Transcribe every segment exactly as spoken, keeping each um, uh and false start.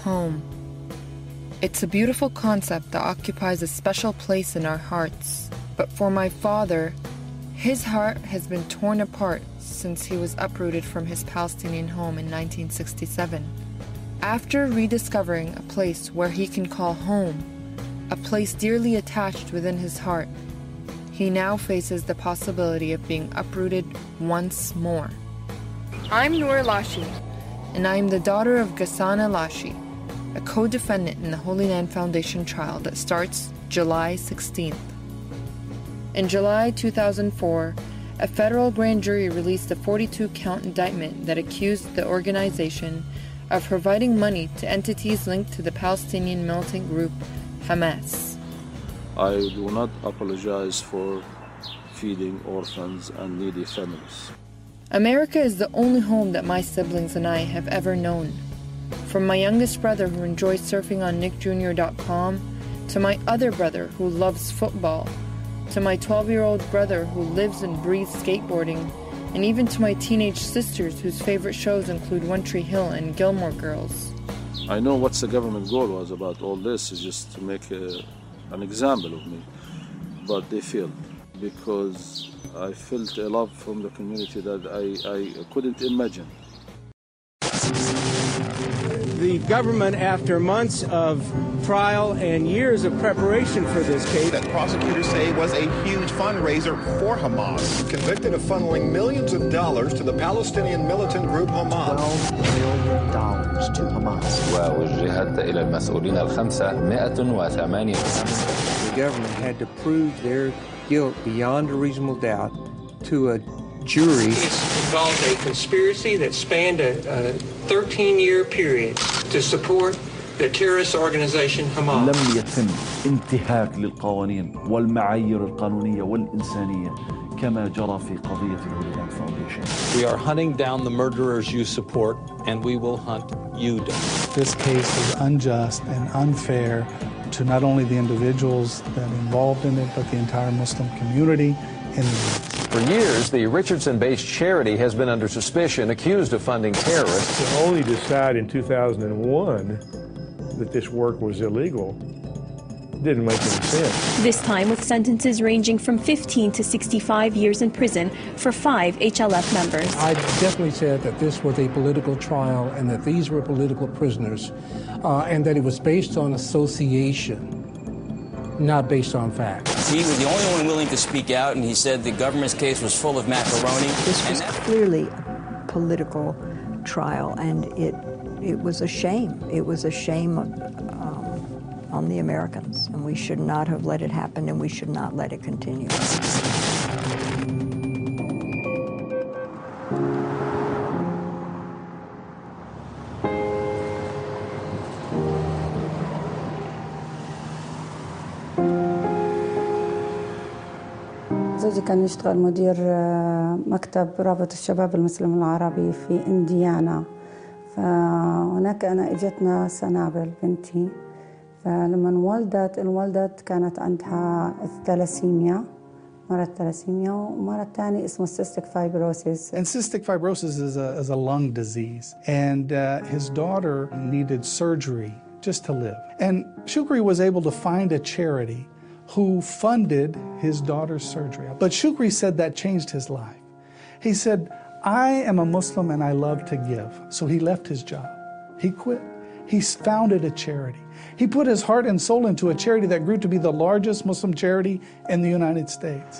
home. It's a beautiful concept that occupies a special place in our hearts. But for my father, his heart has been torn apart since he was uprooted from his Palestinian home in nineteen sixty-seven. After rediscovering a place where he can call home, a place dearly attached within his heart, he now faces the possibility of being uprooted once more. I'm Noor Lashi, and I am the daughter of Ghassan Lashi, a co-defendant in the Holy Land Foundation trial that starts July sixteenth. In July two thousand four, a federal grand jury released a forty-two count indictment that accused the organization of providing money to entities linked to the Palestinian militant group Hamas. I do not apologize for feeding orphans and needy families. America is the only home that my siblings and I have ever known. From my youngest brother who enjoys surfing on nick junior dot com, to my other brother who loves football, to my twelve-year-old brother who lives and breathes skateboarding, and even to my teenage sisters whose favorite shows include One Tree Hill and Gilmore Girls. I know what the government goal was about all this, is just to make a, an example of me, but they failed because I felt a love from the community that I, I couldn't imagine. The government, after months of trial and years of preparation for this case, that prosecutors say was a huge fundraiser for Hamas, convicted of funneling millions of dollars to the Palestinian militant group Hamas. twelve million dollars to Hamas. ووجهت إلى المسؤولين الخمسة مئة وثمانية The government had to prove their guilt beyond a reasonable doubt to a jury. It's involved a conspiracy that spanned a thirteen-year period to support the terrorist organization Hamas. لم يتم انتهاك للقوانين والمعايير القانونية والإنسانية كما جرى في قضية الهولي لاند فاونديشن. We are hunting down the murderers you support, and we will hunt you down. This case is unjust and unfair to not only the individuals that are involved in it, but the entire Muslim community in the U S. For years, the Richardson-based charity has been under suspicion, accused of funding terrorists. To only decide in two thousand one that this work was illegal didn't make any sense. This time with sentences ranging from fifteen to sixty-five years in prison for five H L F members. I definitely said that this was a political trial and that these were political prisoners, uh, and that it was based on association, not based on facts. He was the only one willing to speak out, and he said the government's case was full of macaroni. This was clearly a political trial, and it it was a shame. It was a shame um, on the Americans, and we should not have let it happen, and we should not let it continue. زوجي كان يشتغل مدير مكتب رابط الشباب المسلم العربي في إنديانا، فهناك أنا إجتنا سنابل بنتي، فلما ولدت الولدت كانت عندها الثلاسيميا، مرض ثلاسيميا، ومرض ثاني اسمه cystic fibrosis. And cystic fibrosis is a, is a lung disease, and uh, his daughter needed surgery just to live. And Shukri was able to find a charity who funded his daughter's surgery. But Shukri said that changed his life. He said, I am a Muslim and I love to give. So he left his job. He quit. He founded a charity. He put his heart and soul into a charity that grew to be the largest Muslim charity in the United States.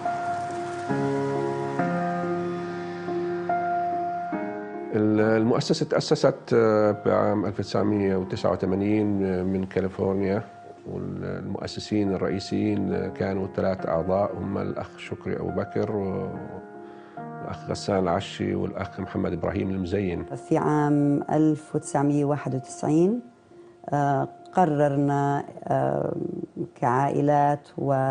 المؤسسة تأسست بعام ألف وتسعمئة وتسعة وثمانين من كاليفورنيا، والمؤسسين الرئيسيين كانوا ثلاث أعضاء، هم الأخ شكري أبو بكر والأخ غسان العشي والأخ محمد إبراهيم المزين. في عام ألف وتسعمئة وواحد وتسعين قررنا كعائلات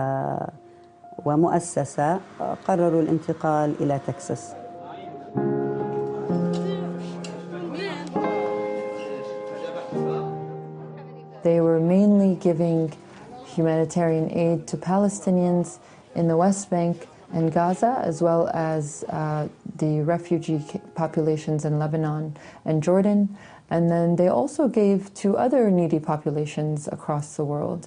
ومؤسسة قرروا الانتقال إلى تكساس. They were mainly giving humanitarian aid to Palestinians in the West Bank and Gaza, as well as uh, the refugee populations in Lebanon and Jordan, And then they also gave to other needy populations across the world.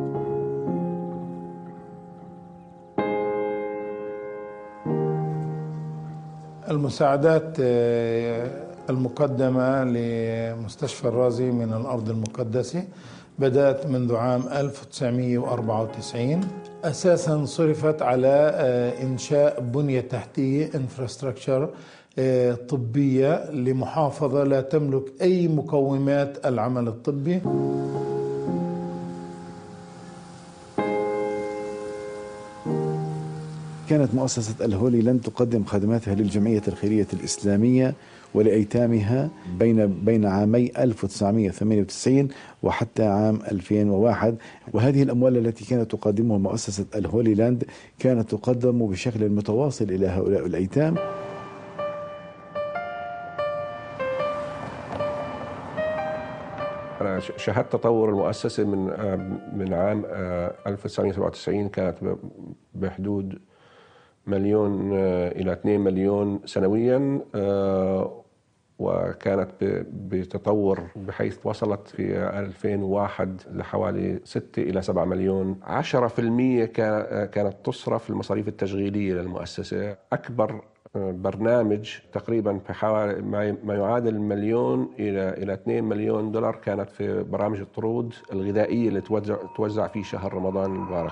المساعدات المقدمة لمستشفى الرازي من الأرض المقدسة بدأت منذ عام ألف وتسعمئة وأربعة وتسعين. أساسا صرفت على إنشاء بنية تحتية infrastructure طبية لمحافظة لا تملك أي مقومات العمل الطبي. كانت مؤسسة الهولي لاند تقدم خدماتها للجمعية الخيرية الإسلامية ولأيتامها بين بين عامي ألف وتسعمئة وثمانية وتسعين وحتى عام ألفين وواحد، وهذه الأموال التي كانت تقدمها مؤسسة الهولي لاند كانت تقدم بشكل متواصل إلى هؤلاء الأيتام. أنا شاهدت تطور المؤسسة من من عام ألف وتسعمئة وسبعة وتسعين، كانت بحدود مليون إلى اثنين مليون سنويا، وكانت بتطور بحيث وصلت في ألفين وواحد لحوالي ستة إلى سبعة مليون. عشرة بالمئة كانت تصرف المصاريف التشغيلية للمؤسسة. أكبر برنامج تقريبا بحوالي ما يعادل مليون إلى إلى اثنين مليون دولار كانت في برامج الطرود الغذائية اللي توزع توزع في شهر رمضان المبارك.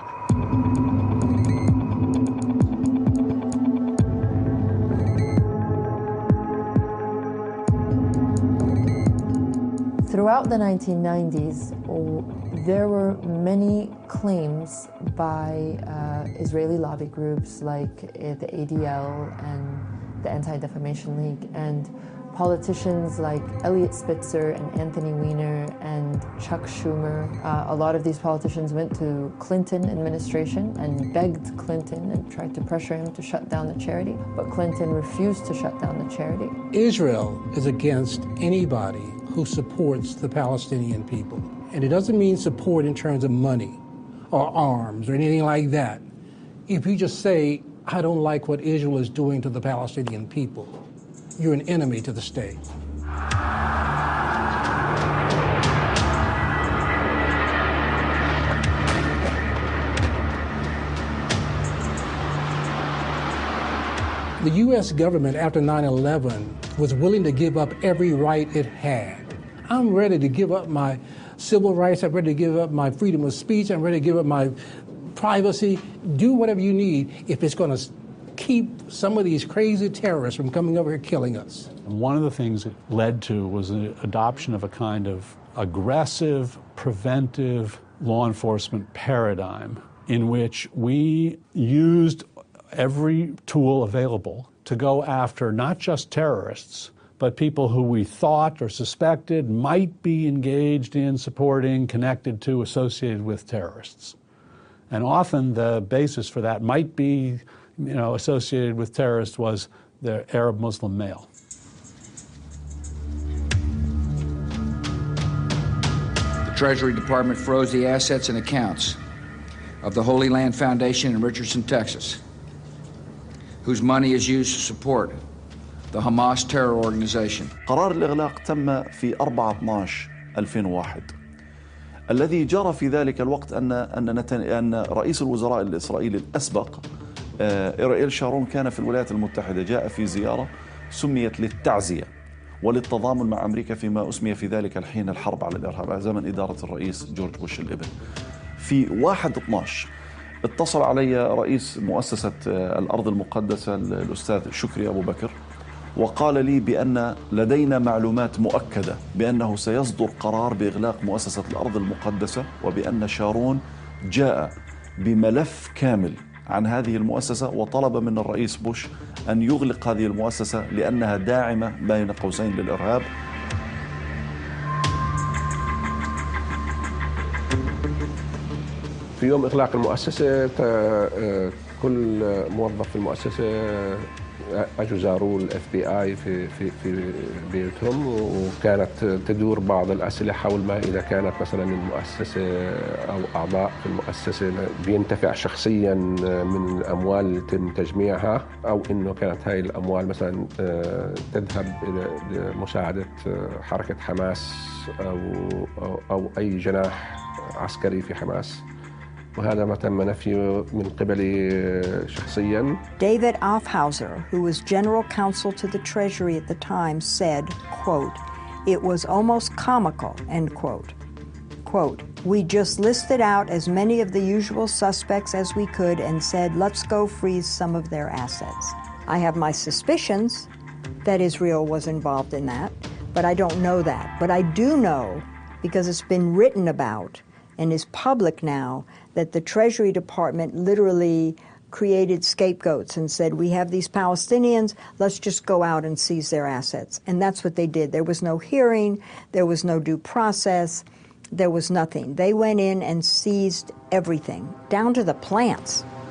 Throughout the nineteen nineties, there were many claims by uh, Israeli lobby groups like uh, the A D L and the Anti-Defamation League, and politicians like Elliot Spitzer and Anthony Weiner and Chuck Schumer. Uh, a lot of these politicians went to Clinton administration and begged Clinton and tried to pressure him to shut down the charity, but Clinton refused to shut down the charity. Israel is against anybody who supports the Palestinian people. And it doesn't mean support in terms of money or arms or anything like that. If you just say, I don't like what Israel is doing to the Palestinian people, you're an enemy to the state. The U S government after nine eleven was willing to give up every right it had. I'm ready to give up my civil rights. I'm ready to give up my freedom of speech. I'm ready to give up my privacy. Do whatever you need if it's going to keep some of these crazy terrorists from coming over here killing us. One of the things it led to was the adoption of a kind of aggressive, preventive law enforcement paradigm in which we used every tool available to go after not just terrorists, but people who we thought or suspected might be engaged in, supporting, connected to, associated with terrorists. And often the basis for that might be, you know, associated with terrorists was the Arab Muslim male. The Treasury Department froze the assets and accounts of the Holy Land Foundation in Richardson, Texas, whose money is used to support the Hamas terror organization. قرار الإغلاق تم في أربعة اثناشر ألفين وواحد. الذي جرى في ذلك الوقت أن أن نتن... أن رئيس الوزراء الإسرائيلي الأسبق إيريل شارون كان في الولايات المتحدة، جاء في زيارة سميت للتعزية وللتضامن مع أمريكا فيما أسمي في ذلك الحين الحرب على الإرهاب زمن إدارة الرئيس جورج بوش الابن. في واحد اثناشر اتصل علي رئيس مؤسسة الأرض المقدسة الأستاذ شكري أبو بكر وقال لي بأن لدينا معلومات مؤكدة بأنه سيصدر قرار بإغلاق مؤسسة الأرض المقدسة، وبأن شارون جاء بملف كامل عن هذه المؤسسة وطلب من الرئيس بوش أن يغلق هذه المؤسسة لأنها داعمة بين قوسين للإرهاب. في يوم إغلاق المؤسسة كل موظف في المؤسسة اجوا زاروا الاف بي اي في في في بيوتهم، وكانت تدور بعض الاسئله حول ما اذا كانت مثلا المؤسسه او اعضاء في المؤسسه بينتفع شخصيا من الاموال اللي يتم تجميعها، او انه كانت هاي الاموال مثلا تذهب لمساعده حركه حماس او او, أو اي جناح عسكري في حماس. وهذا ما تم نفيه من قبلي شخصيا. David Aufhauser, who was general counsel to the Treasury at the time, said, quote, "It was almost comical," end quote. Quote, "We just listed out as many of the usual suspects as we could and said, let's go freeze some of their assets. I have my suspicions that Israel was involved in that, but I don't know that. But I do know, because it's been written about and is public now, that the Treasury Department literally created scapegoats and said, we have these Palestinians, let's just go out and seize their assets." And that's what they did. There was no hearing, there was no due process, there was nothing. They went in and seized everything, down to the plants.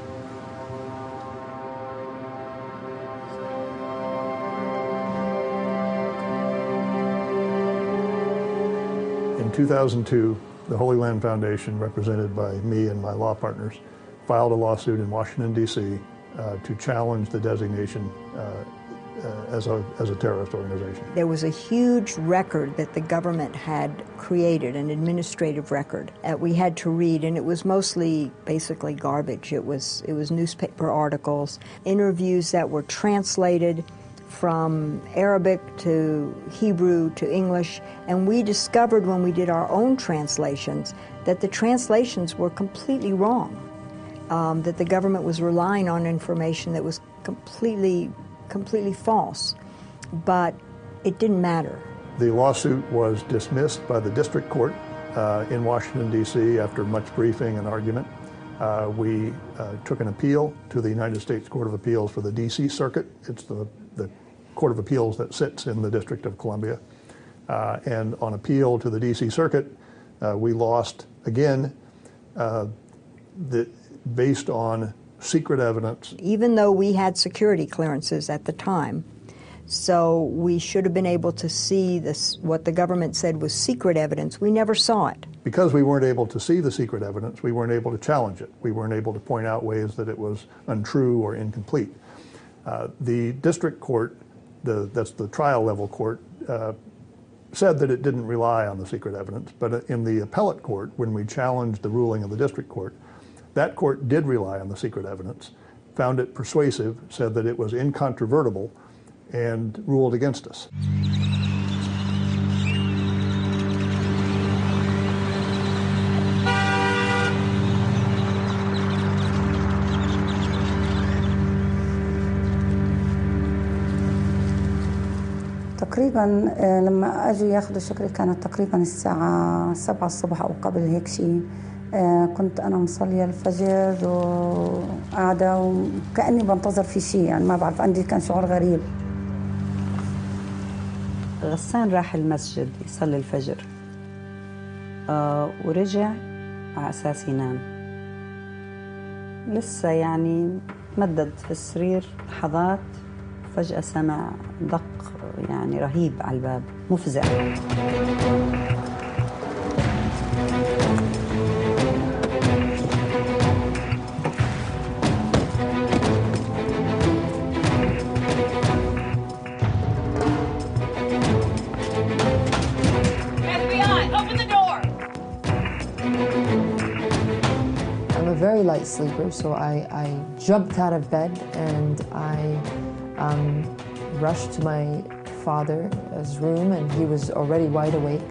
In two thousand two, the Holy Land Foundation, represented by me and my law partners, filed a lawsuit in Washington, D C uh, to challenge the designation uh, uh, as, a, as a terrorist organization. There was a huge record that the government had created, an administrative record that we had to read, and it was mostly basically garbage. It was, it was newspaper articles, interviews that were translated from Arabic to Hebrew to English, and we discovered when we did our own translations that the translations were completely wrong, um, that the government was relying on information that was completely, completely false, but it didn't matter. The lawsuit was dismissed by the district court uh, in Washington, D C after much briefing and argument. Uh, we uh, took an appeal to the United States Court of Appeals for the D C Circuit. It's the, the Court of Appeals that sits in the District of Columbia. Uh, and on appeal to the D C Circuit, uh, we lost again uh, the, based on secret evidence. Even though we had security clearances at the time, so we should have been able to see this, what the government said was secret evidence. We never saw it. Because we weren't able to see the secret evidence, we weren't able to challenge it. We weren't able to point out ways that it was untrue or incomplete. Uh, the district court, the, that's the trial level court, uh, said that it didn't rely on the secret evidence, but in the appellate court, when we challenged the ruling of the district court, that court did rely on the secret evidence, found it persuasive, said that it was incontrovertible, and ruled against us. تقريبا لما اجوا ياخذوا شكري كانت تقريبا الساعة سبعة الصبح او قبل هيك شيء. كنت انا مصلية الفجر وقاعدة وكأني بنتظر في شيء، يعني ما بعرف، عندي كان شعور غريب. غسان راح المسجد يصلي الفجر آه ورجع على اساس ينام. لسه يعني تمدد في السرير لحظات، فجأة سمع دق يعني رهيب على الباب مفزع. Very light sleeper, so I, I jumped out of bed and I um, rushed to my father's room, and he was already wide awake.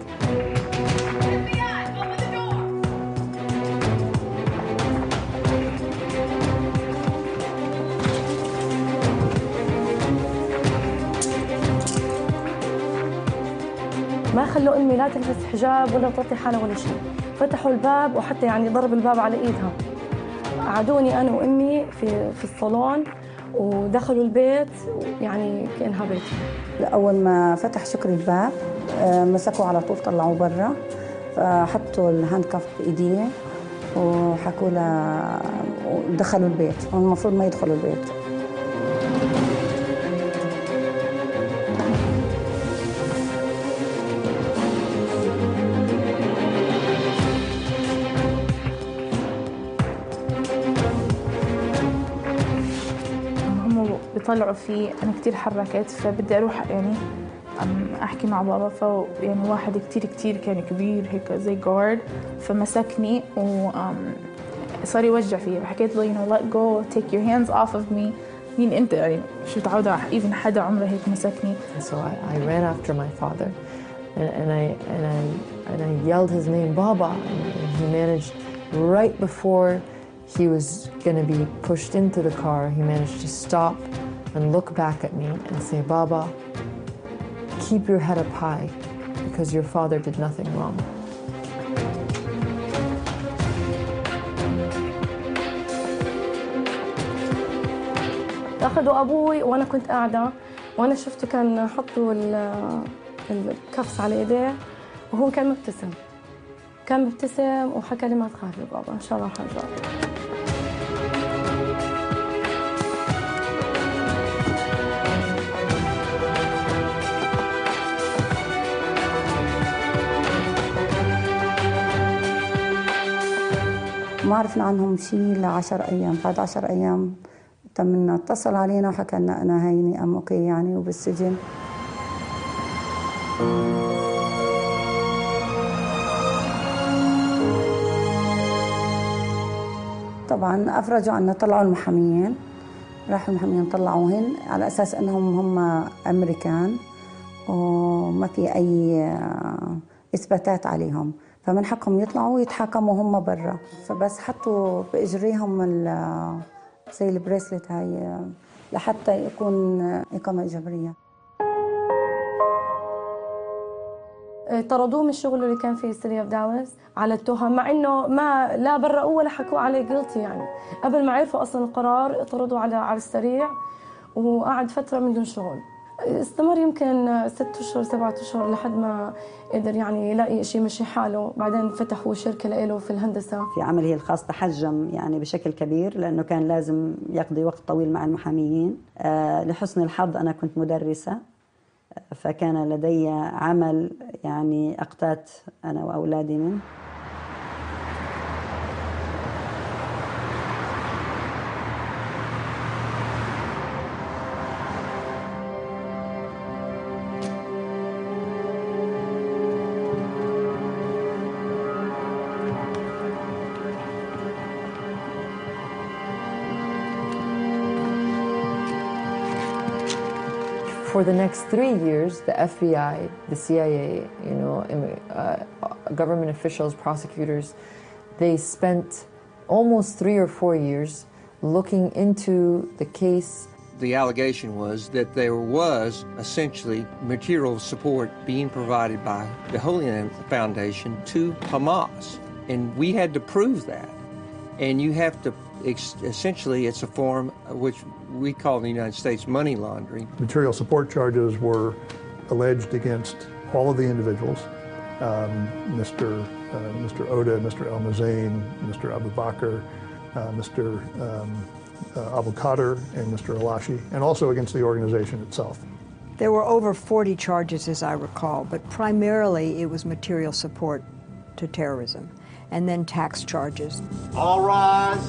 ما خلوا امي لا تلبس حجاب ولا تغطي حالها ولا شيء، فتحوا الباب وحتى يعني ضرب الباب على ايدها. قعدوني انا وامي في في الصالون ودخلوا البيت يعني كانها بيتهم. اول ما فتح شكري الباب مسكوا على طول طلعوه برا، فحطوا الهاند كاف بايديه وحكوا له ودخلوا البيت، والمفروض ما يدخلوا البيت. طلعوا فيه أنا كتير حركت، فبدي أروح يعني أحكي مع بابا. ف يعني واحد كتير كتير كان كبير هيك زي جارد، فمسكني و صار يوجع فيه. فحكيت له you know let go, take your hands off of me. مين أنت يعني شو تعودة even حدا عمره هيك مسكني. So I, I ran after my father and, and I and I and I yelled his name, Baba, and he managed right before he was going to be pushed into the car, he managed to stop and look back at me and say, Baba, keep your head up high because your father did nothing wrong. أخذوا أبوي وأنا كنت قاعدة، وأنا شفته كان حطوا الكفس على إيديه وهو كان مبتسم كان مبتسم وحكى لي ما تخافي بابا إن شاء الله حرجع. ما عرفنا عنهم شيء لعشر أيام. بعد عشر أيام تمنا اتصل علينا وحكى لنا أنا هيني أم أوكي يعني وبالسجن. طبعا أفرجوا عنا، طلعوا المحاميين، راحوا المحاميين طلعوهن على أساس أنهم هم أمريكان وما في أي إثباتات عليهم، فمن حقهم يطلعوا ويتحاكموا هم برا. فبس حطوا بإجريهم زي البريسلت هاي لحتى يكون إقامة إجبارية. طردوه من الشغل اللي كان فيه سيتي اوف دالاس على التهم، مع انه ما لا برأوه ولا حكوا عليه قلتي. يعني قبل ما عرفوا اصلا القرار طردوه على على السريع وقعد فتره من دون شغل. استمر يمكن ست اشهر سبعة اشهر لحد ما قدر يعني يلاقي شيء مشي حاله. بعدين فتحوا شركه له في الهندسه. في عمله الخاص تحجم يعني بشكل كبير لانه كان لازم يقضي وقت طويل مع المحاميين. أه لحسن الحظ انا كنت مدرسه، فكان لدي عمل يعني أقتات أنا وأولادي منه. For the next three years, the F B I, the C I A, you know, uh, government officials, prosecutors, they spent almost three or four years looking into the case. The allegation was that there was essentially material support being provided by the Holy Land Foundation to Hamas, and we had to prove that. And you have to, essentially, it's a form which we call in the United States money laundering. Material support charges were alleged against all of the individuals, um, Mister Uh, Mister Oda, Mister El Mazain, Mister Abu Bakr, uh, Mister Um, uh, Abu Qadir, and Mister Alashi, and also against the organization itself. There were over forty charges, as I recall, but primarily it was material support to terrorism, and then tax charges. All rise.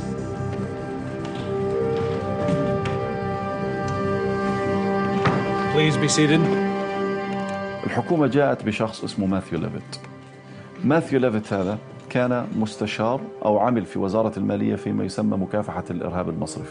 Please be seated. الحكومة جاءت بشخص اسمه ماثيو ليفيت. ماثيو ليفيت هذا كان مستشار أو عمل في وزارة المالية فيما يسمى مكافحة الإرهاب المصرفي.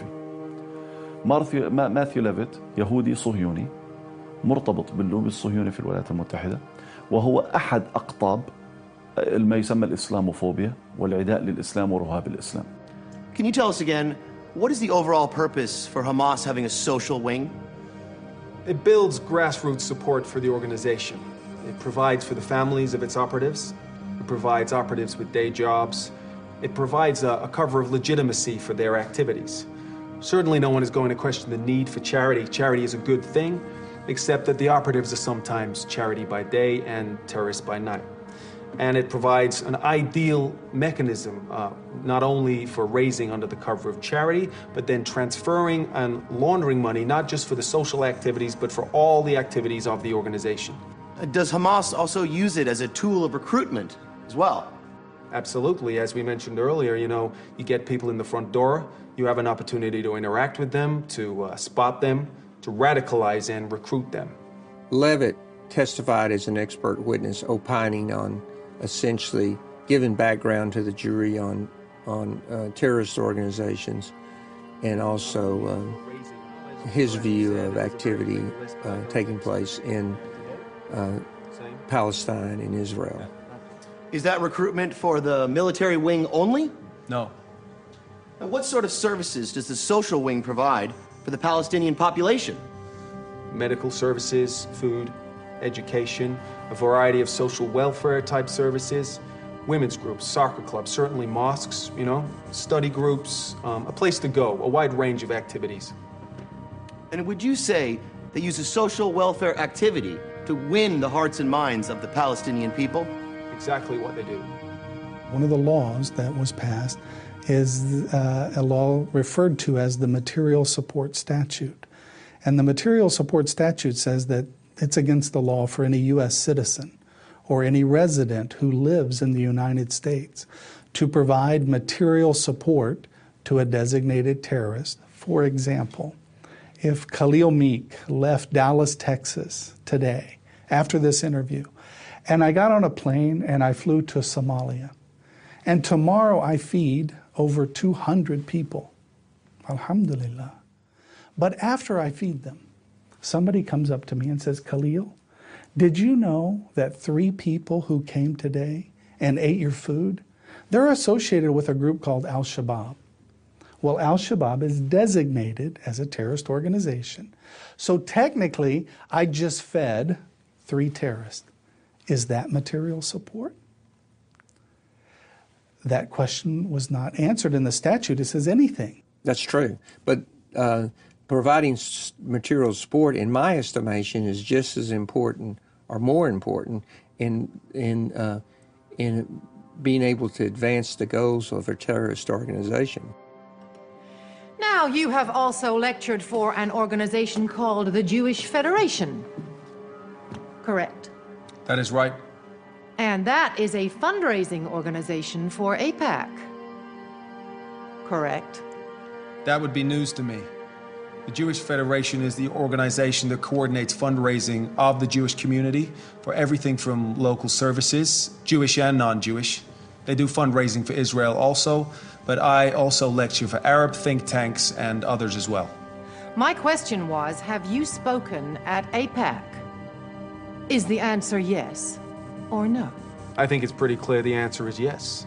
ماثيو ليفيت يهودي صهيوني مرتبط باللوبي الصهيوني في الولايات المتحدة، وهو أحد أقطاب ما يسمى الإسلاموفوبيا والعداء للإسلام ورهاب الإسلام. Can you tell us again, what is the overall purpose for Hamas having a social wing? It builds grassroots support for the organization. It provides for the families of its operatives. It provides operatives with day jobs. It provides a, a cover of legitimacy for their activities. Certainly no one is going to question the need for charity. Charity is a good thing, except that the operatives are sometimes charity by day and terrorists by night. And it provides an ideal mechanism, uh, not only for raising under the cover of charity, but then transferring and laundering money, not just for the social activities, but for all the activities of the organization. Does Hamas also use it as a tool of recruitment as well? Absolutely. As we mentioned earlier, you know, you get people in the front door, you have an opportunity to interact with them, to uh, spot them, to radicalize and recruit them. Levitt testified as an expert witness, opining on essentially giving background to the jury on, on uh, terrorist organizations, and also uh, his view of activity uh, taking place in uh, Palestine and Israel. Is that recruitment for the military wing only? No. And what sort of services does the social wing provide for the Palestinian population? Medical services, food, education, a variety of social welfare type services, women's groups, soccer clubs, certainly mosques, you know, study groups, um, a place to go, a wide range of activities. And would you say they use a social welfare activity to win the hearts and minds of the Palestinian people? Exactly what they do. One of the laws that was passed is uh, a law referred to as the Material Support Statute. And the Material Support Statute says that it's against the law for any U S citizen or any resident who lives in the United States to provide material support to a designated terrorist. For example, if Khalil Meek left Dallas, Texas today after this interview, and I got on a plane and I flew to Somalia, and tomorrow I feed over two hundred people, alhamdulillah. But after I feed them, somebody comes up to me and says, Khalil, did you know that three people who came today and ate your food, they're associated with a group called Al-Shabaab. Well, Al-Shabaab is designated as a terrorist organization. So technically, I just fed three terrorists. Is that material support? That question was not answered in the statute. It says anything. That's true. But uh, providing material support, in my estimation, is just as important or more important in, in, uh, in being able to advance the goals of a terrorist organization. Now, you have also lectured for an organization called the Jewish Federation, correct? That is right. And that is a fundraising organization for AIPAC, correct? That would be news to me. The Jewish Federation is the organization that coordinates fundraising of the Jewish community for everything from local services, Jewish and non-Jewish. They do fundraising for Israel also, but I also lecture for Arab think tanks and others as well. My question was, have you spoken at AIPAC? Is the answer yes or no? I think it's pretty clear the answer is yes.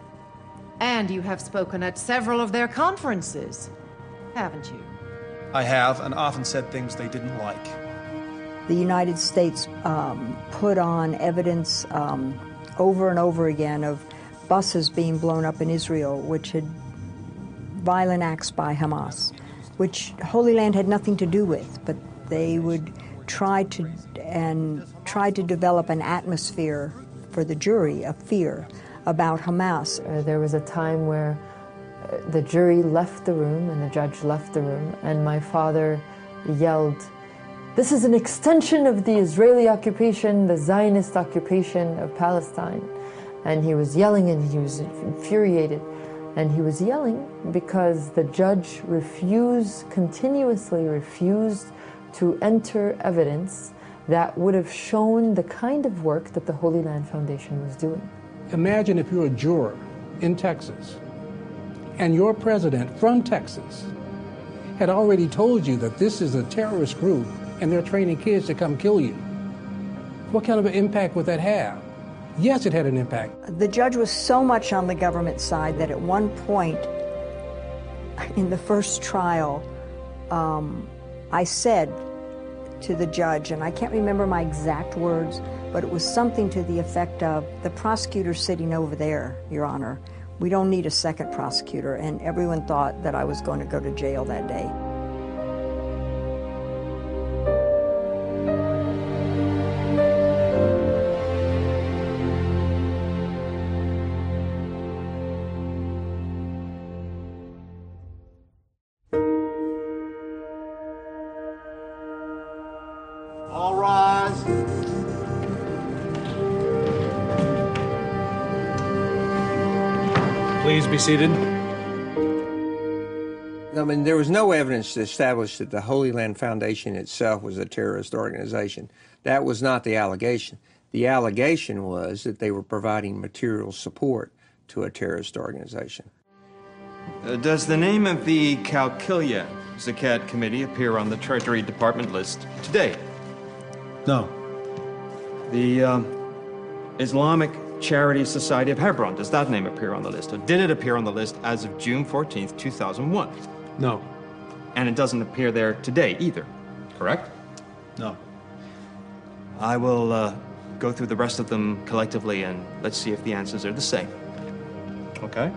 And you have spoken at several of their conferences, haven't you? I have, and often said things they didn't like. The United States um, put on evidence um, over and over again of buses being blown up in Israel, which had violent acts by Hamas, which Holy Land had nothing to do with, but they would try to and try to develop an atmosphere for the jury of fear about Hamas. Uh, there was a time where uh, the jury left the room and the judge left the room, and my father yelled, "This is an extension of the Israeli occupation, the Zionist occupation of Palestine." And he was yelling and he was infuriated. And he was yelling because the judge refused, continuously refused to enter evidence that would have shown the kind of work that the Holy Land Foundation was doing. Imagine if you're a juror in Texas and your president from Texas had already told you that this is a terrorist group and they're training kids to come kill you. What kind of an impact would that have? Yes, it had an impact. The judge was so much on the government side that at one point in the first trial, um, I said to the judge, and I can't remember my exact words, but it was something to the effect of, "The prosecutor's sitting over there, Your Honor. We don't need a second prosecutor." And everyone thought that I was going to go to jail that day. All rise. Please be seated. I mean, there was no evidence to establish that the Holy Land Foundation itself was a terrorist organization. That was not the allegation. The allegation was that they were providing material support to a terrorist organization. Uh, does the name of the Qalqilya Zakat Committee appear on the Treasury Department list today? No. The uh, Islamic Charity Society of Hebron, does that name appear on the list? Or did it appear on the list as of June fourteenth, two thousand one? No. And it doesn't appear there today either, correct? No. I will uh, go through the rest of them collectively and let's see if the answers are the same. Okay?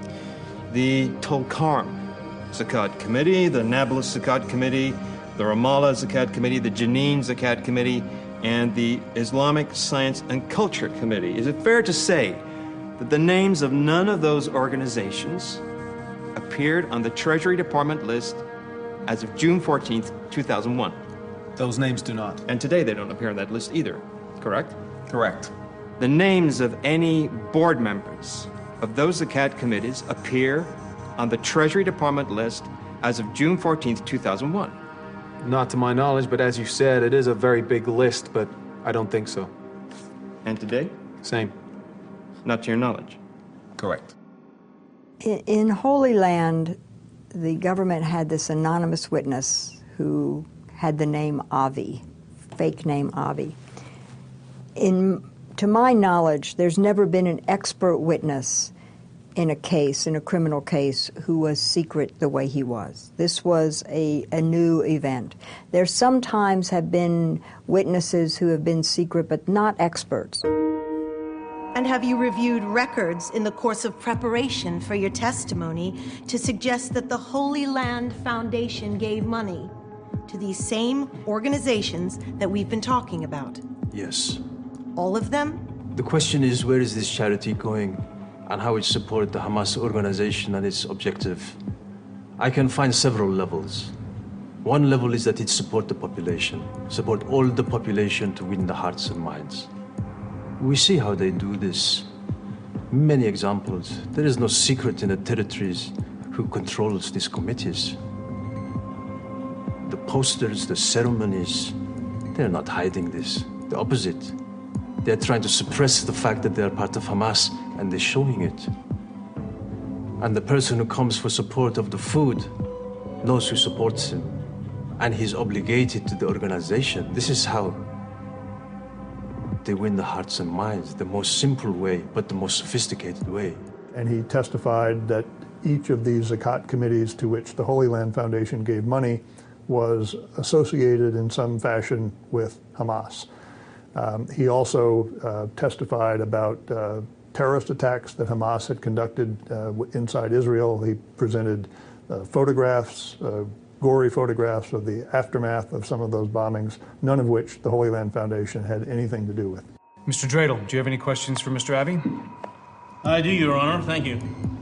The Tulkarm Zakat Committee, the Nablus Zakat Committee, the Ramallah Zakat Committee, the Jenin Zakat Committee, and the Islamic Science and Culture Committee. Is it fair to say that the names of none of those organizations appeared on the Treasury Department list as of June fourteenth, two thousand one? Those names do not. And today they don't appear on that list either, correct? Correct. The names of any board members of those Zakat committees appear on the Treasury Department list as of June fourteenth, two thousand one. Not to my knowledge, but as you said, it is a very big list, but I don't think so. And today? Same. Not to your knowledge? Correct. In, in Holy Land, the government had this anonymous witness who had the name Avi, fake name Avi. In, to my knowledge, there's never been an expert witness in a case, in a criminal case, who was secret the way he was. This was a, a new event. There sometimes have been witnesses who have been secret, but not experts. And have you reviewed records in the course of preparation for your testimony to suggest that the Holy Land Foundation gave money to these same organizations that we've been talking about? Yes. All of them? The question is, where is this charity going and how it supports the Hamas organization and its objective? I can find several levels. One level is that it supports the population, support all the population to win the hearts and minds. We see how they do this. Many examples. There is no secret in the territories who controls these committees. The posters, the ceremonies, they're not hiding this. The opposite. They're trying to suppress the fact that they're part of Hamas, and they're showing it. And the person who comes for support of the food knows who supports him, and he's obligated to the organization. This is how they win the hearts and minds, the most simple way, but the most sophisticated way. And he testified that each of these Zakat committees to which the Holy Land Foundation gave money was associated in some fashion with Hamas. Um, he also uh, testified about uh, terrorist attacks that Hamas had conducted uh, inside Israel. He presented uh, photographs, uh, gory photographs of the aftermath of some of those bombings, none of which the Holy Land Foundation had anything to do with. Mister Dreidel, do you have any questions for Mister Avi? I do, Your Honor. Thank you.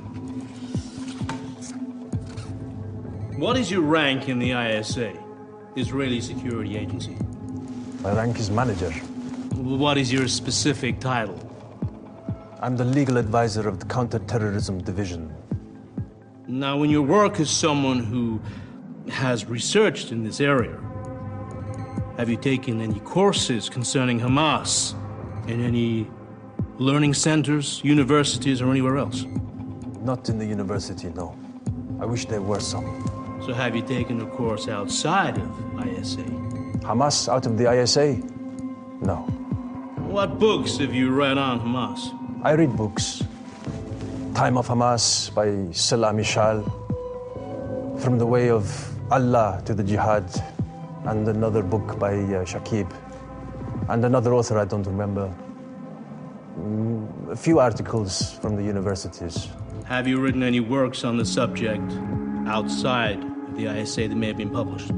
What is your rank in the I S A, Israeli Security Agency? My rank is manager. What is your specific title? I'm the legal advisor of the Counterterrorism Division. Now, in your work as someone who has researched in this area, have you taken any courses concerning Hamas in any learning centers, universities, or anywhere else? Not in the university, no. I wish there were some. So have you taken a course outside of I S A? Hamas out of the I S A? No. What books have you read on Hamas? I read books. Time of Hamas by Salah Mishal, From the Way of Allah to the Jihad, and another book by uh, Shakib, and another author I don't remember. Mm, a few articles from the universities. Have you written any works on the subject outside of the I S A that may have been published?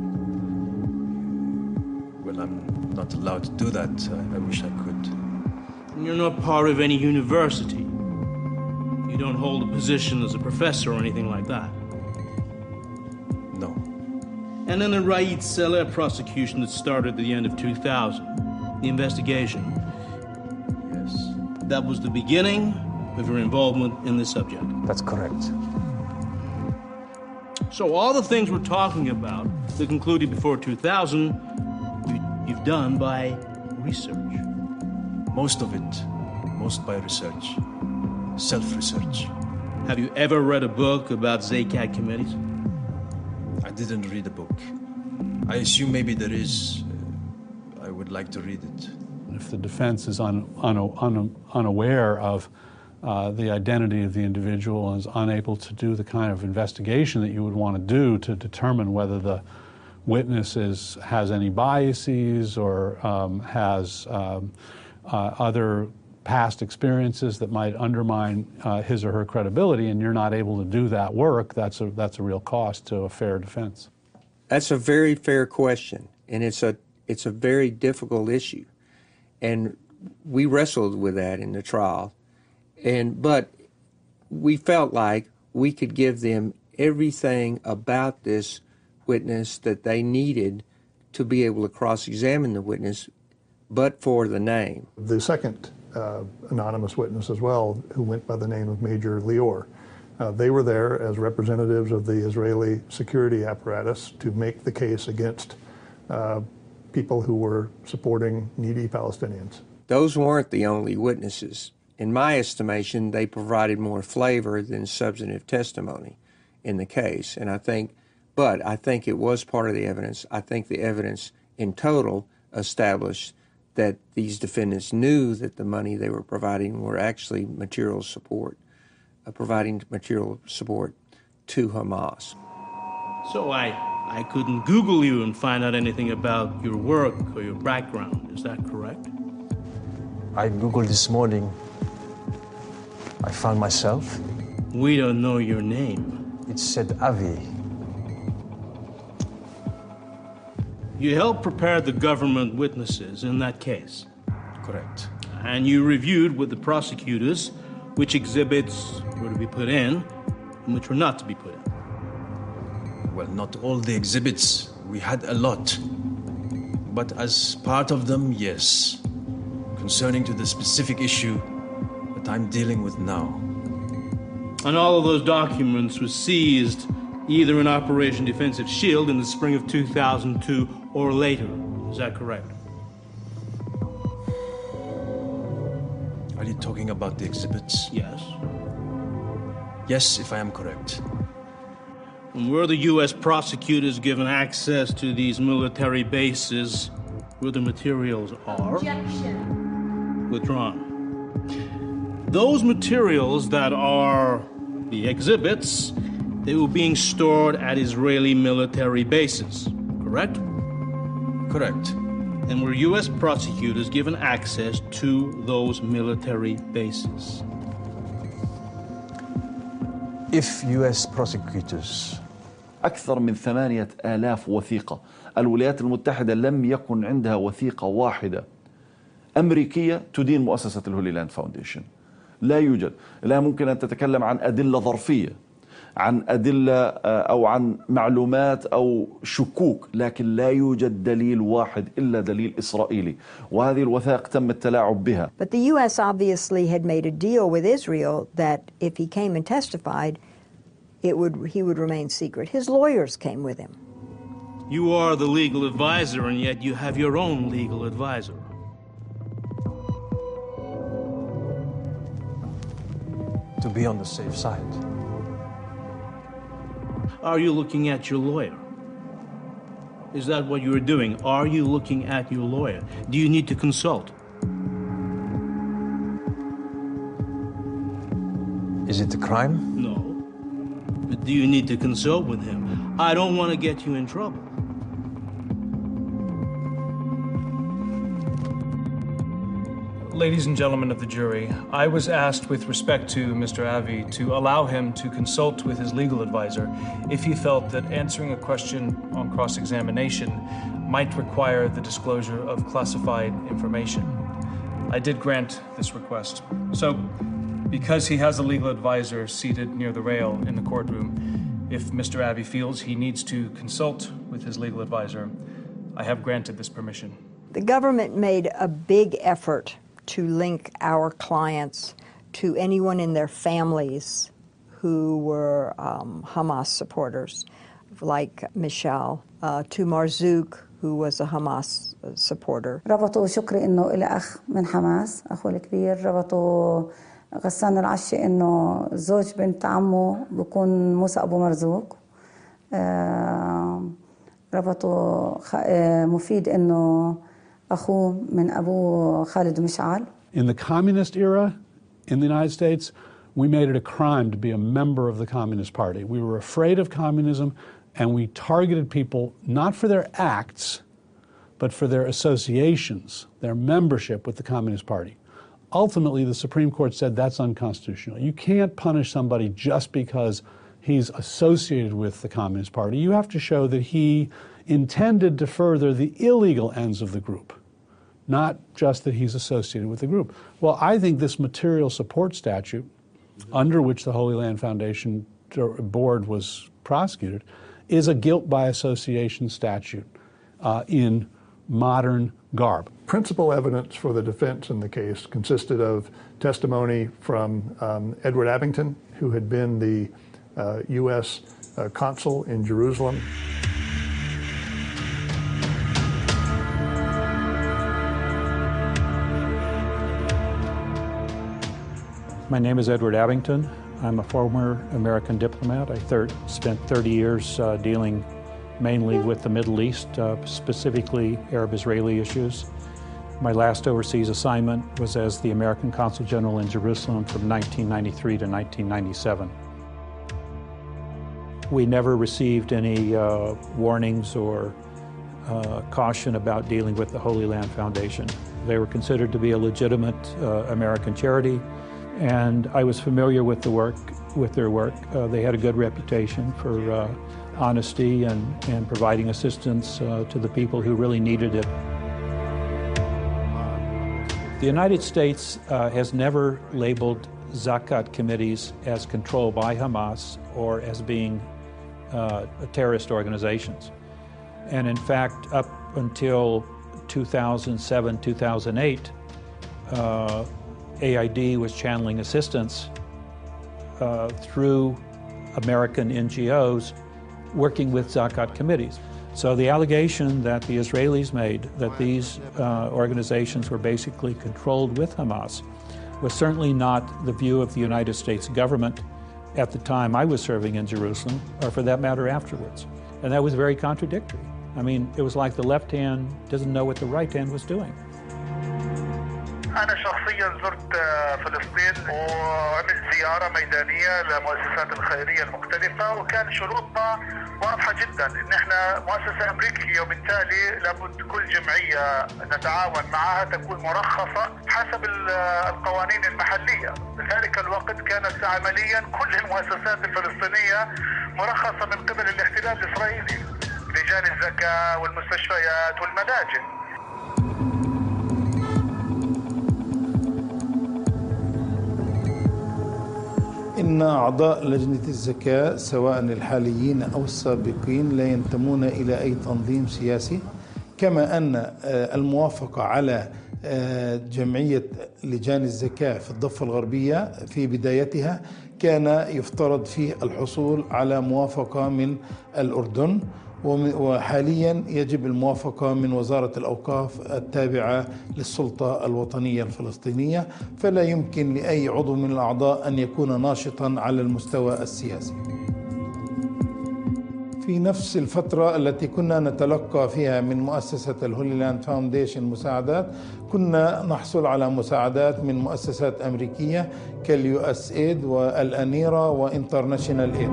Well, I'm not allowed to do that. I, I wish I could. You're not part of any university. You don't hold a position as a professor or anything like that. No. And then the Raid Saleh prosecution that started at the end of two thousand, the investigation. Yes. That was the beginning of your involvement in this subject. That's correct. So all the things we're talking about that concluded before two thousand, you, you've done by research. Most of it, most by research, self-research. Have you ever read a book about ZCAT committees? I didn't read a book. I assume maybe there is. Uh, I would like to read it. If the defense is un, un, un, unaware of uh, the identity of the individual and is unable to do the kind of investigation that you would want to do to determine whether the witness is, has any biases or um, has um, uh, other past experiences that might undermine uh, his or her credibility, and you're not able to do that work, that's a, that's a real cost to a fair defense. That's a very fair question, and it's a, it's a very difficult issue. And we wrestled with that in the trial, and but we felt like we could give them everything about this witness that they needed to be able to cross-examine the witness, but for the name. The second uh, anonymous witness as well, who went by the name of Major Lior, uh, they were there as representatives of the Israeli security apparatus to make the case against uh, people who were supporting needy Palestinians. Those weren't the only witnesses. In my estimation, they provided more flavor than substantive testimony in the case. And I think, but I think it was part of the evidence. I think the evidence in total established that these defendants knew that the money they were providing were actually material support, uh, providing material support to Hamas. So I, I couldn't Google you and find out anything about your work or your background. Is that correct? I Googled this morning. I found myself. We don't know your name. It said Avi. You helped prepare the government witnesses in that case. Correct. And you reviewed with the prosecutors which exhibits were to be put in and which were not to be put in. Well, not all the exhibits. We had a lot. But as part of them, yes. Concerning to the specific issue that I'm dealing with now. And all of those documents were seized either in Operation Defensive Shield in the spring of two thousand two or later. Is that correct? Are you talking about the exhibits? Yes. Yes, if I am correct. And were the U S prosecutors given access to these military bases where the materials are? Objection. Withdrawn. Those materials that are the exhibits, they were being stored at Israeli military bases, correct? Correct. And were U S prosecutors given access to those military bases? If U S prosecutors أكثر من ثمانية آلاف وثيقة. الولايات المتحدة لم يكن عندها وثيقة واحدة أمريكية تدين مؤسسة الهولي لاند فاونديشن. لا يوجد. لا ممكن أن تتكلم عن أدلة ظرفية، عن أدلة أو عن معلومات أو شكوك، لكن لا يوجد دليل واحد إلا دليل إسرائيلي، وهذه الوثائق تم التلاعب بها. But the U S obviously had made a deal with Israel that if he came and testified, it would he would remain secret. His lawyers came with him. You are the legal advisor, and yet you have your own legal advisor. To be on the safe side. Are you looking at your lawyer? Is that what you are doing? Are you looking at your lawyer? Do you need to consult? Is it a crime? No. But do you need to consult with him? I don't want to get you in trouble. Ladies and gentlemen of the jury, I was asked with respect to Mister Avi to allow him to consult with his legal advisor if he felt that answering a question on cross-examination might require the disclosure of classified information. I did grant this request. So, because he has a legal advisor seated near the rail in the courtroom, if Mister Avi feels he needs to consult with his legal advisor, I have granted this permission. The government made a big effort to link our clients to anyone in their families who were um, Hamas supporters, like Michelle, uh, to Marzouk, who was a Hamas supporter. ربطوا شكري إنه إلى أخ من حماس، أخوه الكبير. ربطوا غسان العشي إنه زوج بنت عمه بيكون موسى أبو مرزوق. ربطوا مفيد إنه أخوه من أبوه خالد مشعل. In the communist era in the United States, we made it a crime to be a member of the Communist Party. We were afraid of communism, and we targeted people not for their acts, but for their associations, their membership with the Communist Party. Ultimately, the Supreme Court said that's unconstitutional. You can't punish somebody just because he's associated with the Communist Party. You have to show that he intended to further the illegal ends of the group, not just that he's associated with the group. Well, I think this material support statute, under which the Holy Land Foundation board was prosecuted, is a guilt by association statute uh, in modern garb. Principal evidence for the defense in the case consisted of testimony from um, Edward Abington, who had been the uh, U S uh, consul in Jerusalem. My name is Edward Abington. I'm a former American diplomat. I thir- spent thirty years uh, dealing mainly with the Middle East, uh, specifically Arab-Israeli issues. My last overseas assignment was as the American Consul General in Jerusalem from nineteen ninety-three to nineteen ninety-seven. We never received any uh, warnings or uh, caution about dealing with the Holy Land Foundation. They were considered to be a legitimate uh, American charity, and I was familiar with the work, with their work. Uh, they had a good reputation for uh, honesty and, and providing assistance uh, to the people who really needed it. The United States uh, has never labeled Zakat committees as controlled by Hamas or as being uh, terrorist organizations. And in fact, up until two thousand seven, two thousand eight, uh, A I D was channeling assistance uh, through American N G Os working with Zakat committees. So the allegation that the Israelis made that these uh, organizations were basically controlled with Hamas was certainly not the view of the United States government at the time I was serving in Jerusalem, or for that matter afterwards. And that was very contradictory. I mean, it was like the left hand doesn't know what the right hand was doing. أنا شخصيا زرت فلسطين وعملت زيارة ميدانية للمؤسسات الخيرية المختلفة، وكان شروطنا واضحة جدا إن احنا مؤسسة أمريكية، وبالتالي لابد كل جمعية نتعاون معها تكون مرخصة حسب القوانين المحلية. في ذلك الوقت كانت عمليا كل المؤسسات الفلسطينية مرخصة من قبل الاحتلال الإسرائيلي، لجان الزكاة والمستشفيات والملاجئ. إن أعضاء لجنة الزكاة سواء الحاليين أو السابقين لا ينتمون إلى أي تنظيم سياسي، كما أن الموافقة على جمعية لجان الزكاة في الضفة الغربية في بدايتها كان يفترض فيه الحصول على موافقة من الأردن، وحاليا يجب الموافقة من وزارة الأوقاف التابعة للسلطة الوطنية الفلسطينية، فلا يمكن لأي عضو من الأعضاء أن يكون ناشطا على المستوى السياسي. في نفس الفترة التي كنا نتلقى فيها من مؤسسة الهولي لاند فاونديشن مساعدات، كنا نحصل على مساعدات من مؤسسات أمريكية كاليو اس ايد والأنيرا وانترناشونال ايد.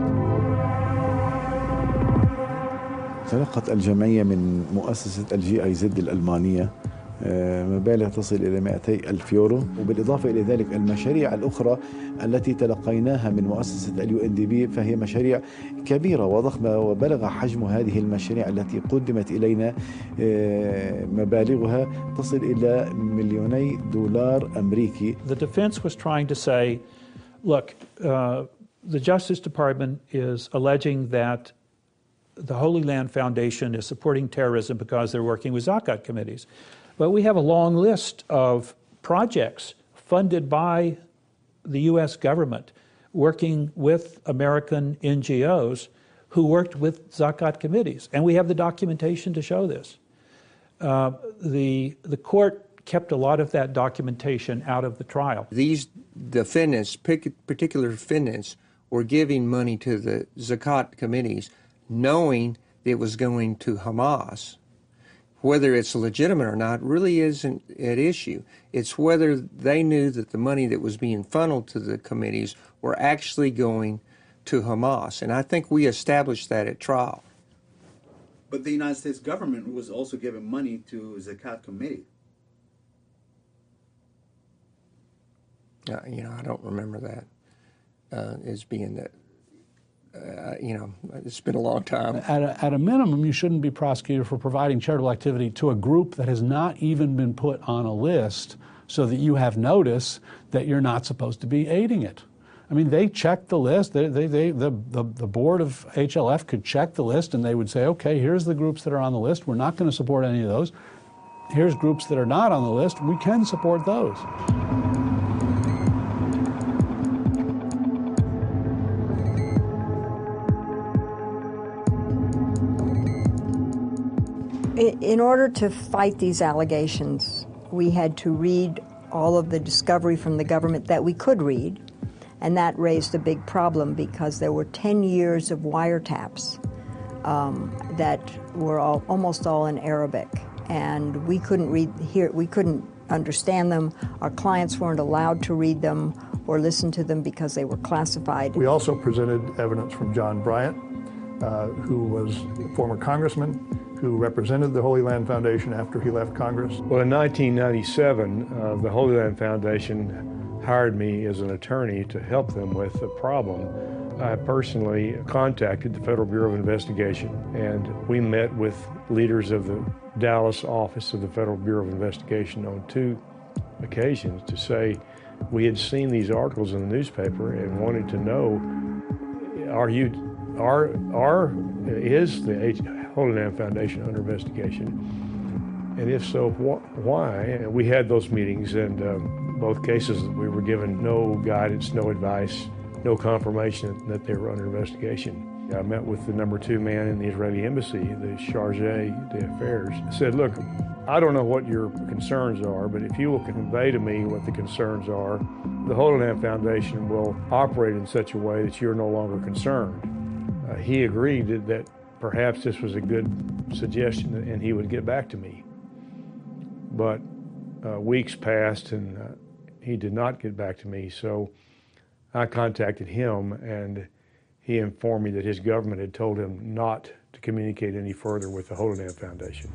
تلقت الجمعية من مؤسسة الجي اي زد الألمانية مبالغ تصل إلى مئتي ألف يورو، وبالإضافة إلى ذلك المشاريع الأخرى التي تلقيناها من مؤسسة اليو ان دي بي فهي مشاريع كبيرة وضخمة، وبلغ حجم هذه المشاريع التي قدمت إلينا مبالغها تصل إلى مليوني دولار أمريكي. The defense was trying to say, look, uh, the Justice Department is alleging that the Holy Land Foundation is supporting terrorism because they're working with Zakat committees. But we have a long list of projects funded by the U S government working with American N G Os who worked with Zakat committees. And we have the documentation to show this. Uh, the, the court kept a lot of that documentation out of the trial. These defendants, particular defendants, were giving money to the Zakat committees knowing it was going to Hamas. Whether it's legitimate or not really isn't at issue. It's whether they knew that the money that was being funneled to the committees were actually going to Hamas. And I think we established that at trial. But the United States government was also giving money to Zakat committee. Uh, you know, I don't remember that uh, as being that. Uh, you know, it's been a long time. At a, at a minimum, you shouldn't be prosecuted for providing charitable activity to a group that has not even been put on a list so that you have notice that you're not supposed to be aiding it. I mean, they checked the list. They, they, they, the, the, the board of H L F could check the list and they would say, okay, here's the groups that are on the list. We're not going to support any of those. Here's groups that are not on the list. We can support those. In order to fight these allegations, we had to read all of the discovery from the government that we could read, and that raised a big problem because there were ten years of wiretaps um, that were all, almost all in Arabic, and we couldn't read here. We couldn't understand them. Our clients weren't allowed to read them or listen to them because they were classified. We also presented evidence from John Bryant, uh, who was a former congressman, who represented the Holy Land Foundation after he left Congress. Well, in nineteen ninety-seven, uh, the Holy Land Foundation hired me as an attorney to help them with the problem. I personally contacted the Federal Bureau of Investigation, and we met with leaders of the Dallas office of the Federal Bureau of Investigation on two occasions to say we had seen these articles in the newspaper and wanted to know, are you, are, are, is the H Holy Land Foundation under investigation? And if so, wh why? And we had those meetings, and um, both cases we were given no guidance, no advice, no confirmation that they were under investigation. I met with the number two man in the Israeli embassy, the Charge d'Affaires. I said, look, I don't know what your concerns are, but if you will convey to me what the concerns are, the Holy Land Foundation will operate in such a way that you're no longer concerned. Uh, he agreed that perhaps this was a good suggestion and he would get back to me. But uh, weeks passed and uh, he did not get back to me, so I contacted him and he informed me that his government had told him not to communicate any further with the Holy Land Foundation.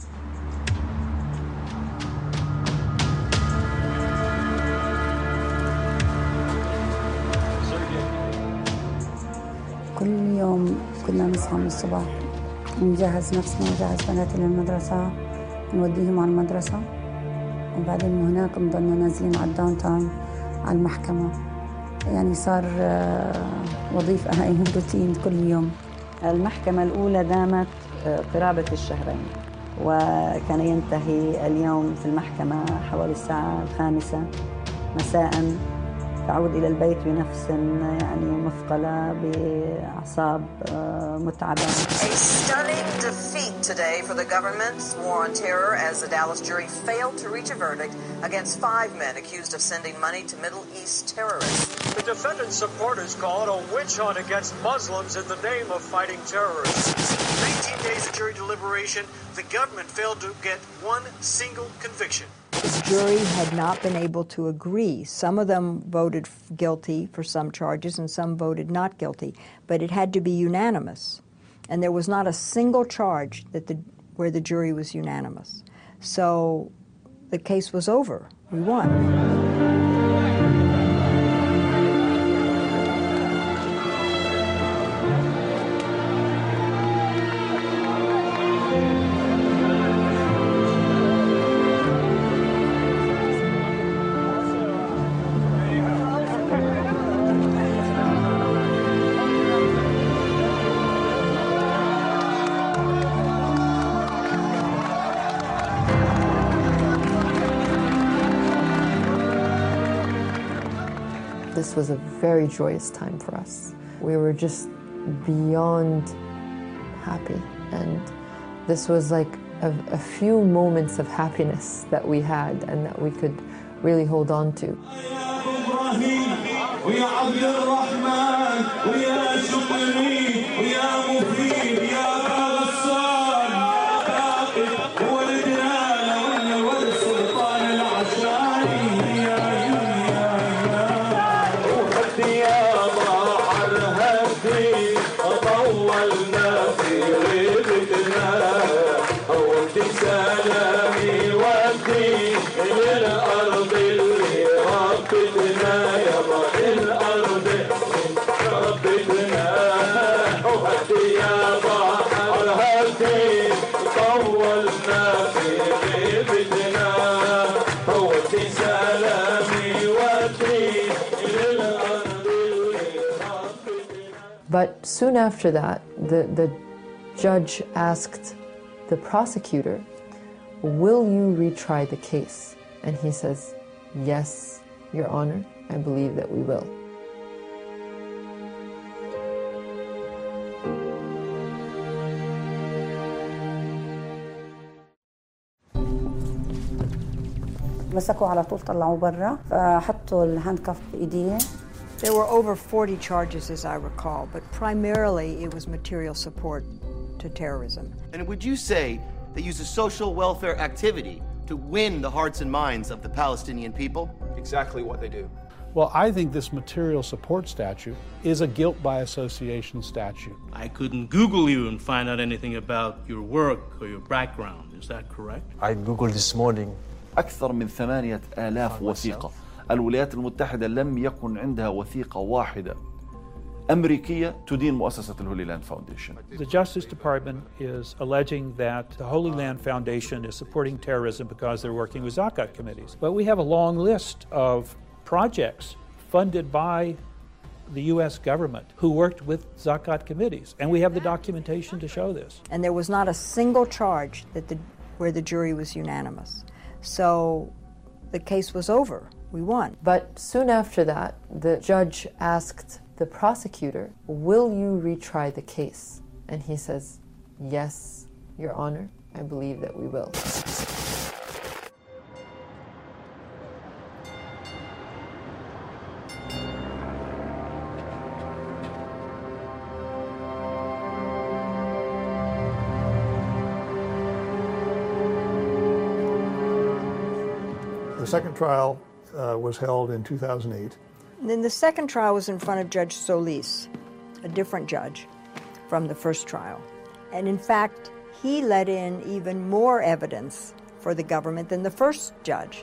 كل يوم كنا نصحى من الصبح نجهز نفسنا ونجهز بناتي للمدرسة نوديهم على المدرسة وبعدين من هناك نضلنا نازلين على الداون تاون على المحكمة. يعني صار وظيفة هاي روتين كل يوم. المحكمة الأولى دامت قرابة الشهرين وكان ينتهي اليوم في المحكمة حوالي الساعة الخامسة مساء. تعود إلى البيت بنفس يعني مثقلة بأعصاب متعبة. A stunning defeat today for the government's war on terror as the Dallas jury failed to reach a verdict against five men accused of sending money to Middle East terrorists. The defendant's supporters call it a witch hunt against Muslims in the name of fighting terrorists. nineteen days of jury deliberation, the government failed to get one single conviction. The jury had not been able to agree. Some of them voted guilty for some charges and some voted not guilty, but it had to be unanimous. And there was not a single charge that the, where the jury was unanimous. So the case was over. We won. This was a very joyous time for us. We were just beyond happy, and this was like a, a few moments of happiness that we had and that we could really hold on to. But soon after that, the, the judge asked the prosecutor, will you retry the case? And he says, yes, Your Honor, I believe that we will. مسكوا على طول طلعوه برا فحطوا الهاند كاف بإيديه. There were over forty charges, as I recall, but primarily it was material support to terrorism. And would you say they use a social welfare activity to win the hearts and minds of the Palestinian people? Exactly what they do. Well, I think this material support statute is a guilt by association statute. I couldn't Google you and find out anything about your work or your background. Is that correct? I Googled this morning. أكثر من ثمانية آلاف وثيقة. الولايات المتحدة لم يكن عندها وثيقة واحدة أمريكية تدين مؤسسة الهولي لاند فاونديشن. The Justice Department is alleging that the Holy Land Foundation is supporting terrorism because they're working with Zakat committees. But we have a long list of projects funded by the U S government who worked with Zakat committees, and we have the documentation to show this. And there was not a single charge that the, where the jury was unanimous. So the case was over. We won. But soon after that, the judge asked the prosecutor, will you retry the case? And he says, yes, Your Honor, I believe that we will. The second trial uh, was held in two thousand eight. And then the second trial was in front of Judge Solis, a different judge from the first trial. And in fact, he let in even more evidence for the government than the first judge.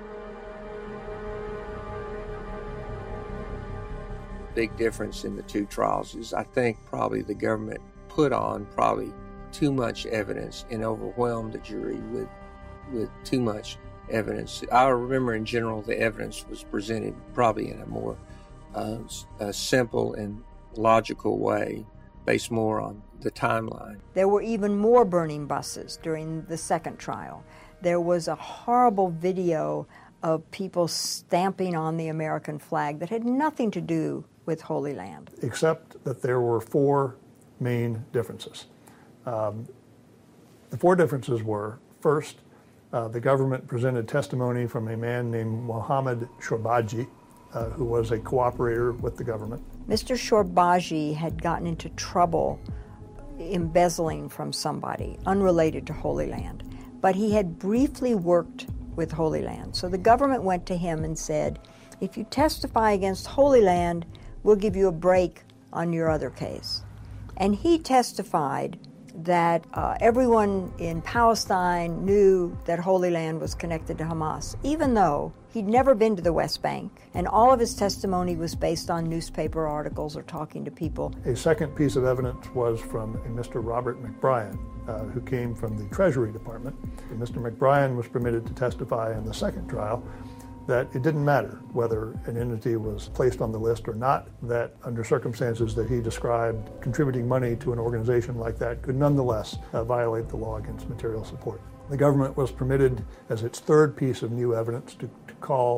Big difference in the two trials is I think probably the government put on probably too much evidence and overwhelmed the jury with, with too much evidence. I remember in general the evidence was presented probably in a more uh, a simple and logical way, based more on the timeline. There were even more burning buses during the second trial. There was a horrible video of people stamping on the American flag that had nothing to do with Holy Land. Except that there were four main differences. Um, the four differences were, first, Uh, the government presented testimony from a man named Mohammed Shorbagy, uh, who was a cooperator with the government. Mister Shorbagy had gotten into trouble embezzling from somebody unrelated to Holy Land, but he had briefly worked with Holy Land. So the government went to him and said, if you testify against Holy Land, we'll give you a break on your other case. And he testified that uh, everyone in Palestine knew that Holy Land was connected to Hamas, even though he'd never been to the West Bank, and all of his testimony was based on newspaper articles or talking to people. A second piece of evidence was from a Mister Robert McBrien, uh, who came from the Treasury Department. And Mister McBrien was permitted to testify in the second trial that it didn't matter whether an entity was placed on the list or not, that under circumstances that he described, contributing money to an organization like that could nonetheless uh, violate the law against material support. The government was permitted, as its third piece of new evidence, to, to call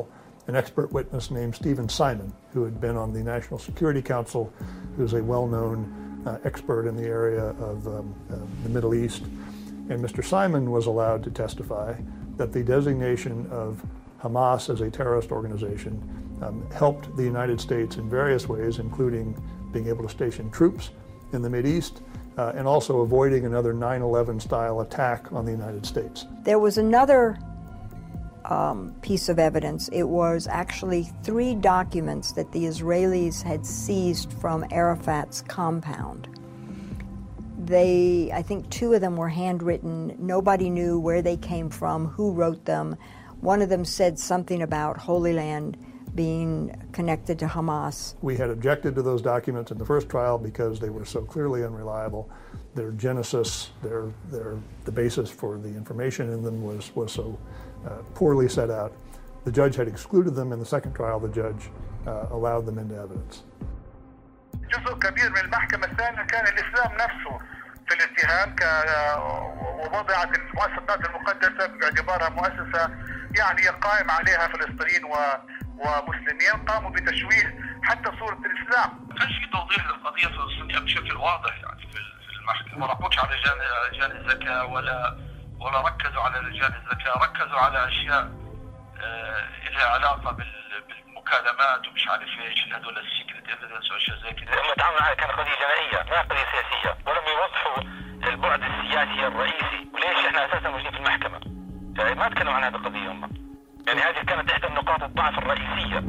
an expert witness named Stephen Simon, who had been on the National Security Council, who's a well-known uh, expert in the area of um, uh, the Middle East. And Mister Simon was allowed to testify that the designation of Hamas as a terrorist organization um, helped the United States in various ways, including being able to station troops in the Mideast uh, and also avoiding another nine eleven style attack on the United States. There was another um, piece of evidence. It was actually three documents that the Israelis had seized from Arafat's compound. They, I think two of them were handwritten. Nobody knew where they came from, who wrote them. One of them said something about Holy Land being connected to Hamas. We had objected to those documents in the first trial because they were so clearly unreliable. Their genesis, their, their, the basis for the information in them was, was so uh, poorly set out. The judge had excluded them. In the second trial, the judge uh, allowed them into evidence. جزء كبير من المحكمة الثانية كان الإسلام نفسه في الاتهام ووضعت المؤسسات المقدسة باعتبارها مؤسسة يعني قائم عليها فلسطينيين ومسلمين قاموا بتشويه حتى صورة الإسلام. كان في توضيح للقضية الفلسطينية بشكل واضح يعني في في المحكمة، ما ركزوش على رجال رجال الزكاة ولا ولا ركزوا على رجال الزكاة، ركزوا على أشياء لها علاقة بالمكالمات ومش عارف ايش هذول السيكريت ايفيدنس واشياء زي كذا. هم تعاملوا معها كانت قضية جنائية ما قضية سياسية، ولم يوضحوا البعد السياسي الرئيسي، وليش احنا اساسا موجودين في المحكمة؟ يعني ما تكلموا عن هذه القضية هم. يعني هذه كانت إحدى نقاط الضعف الرئيسية.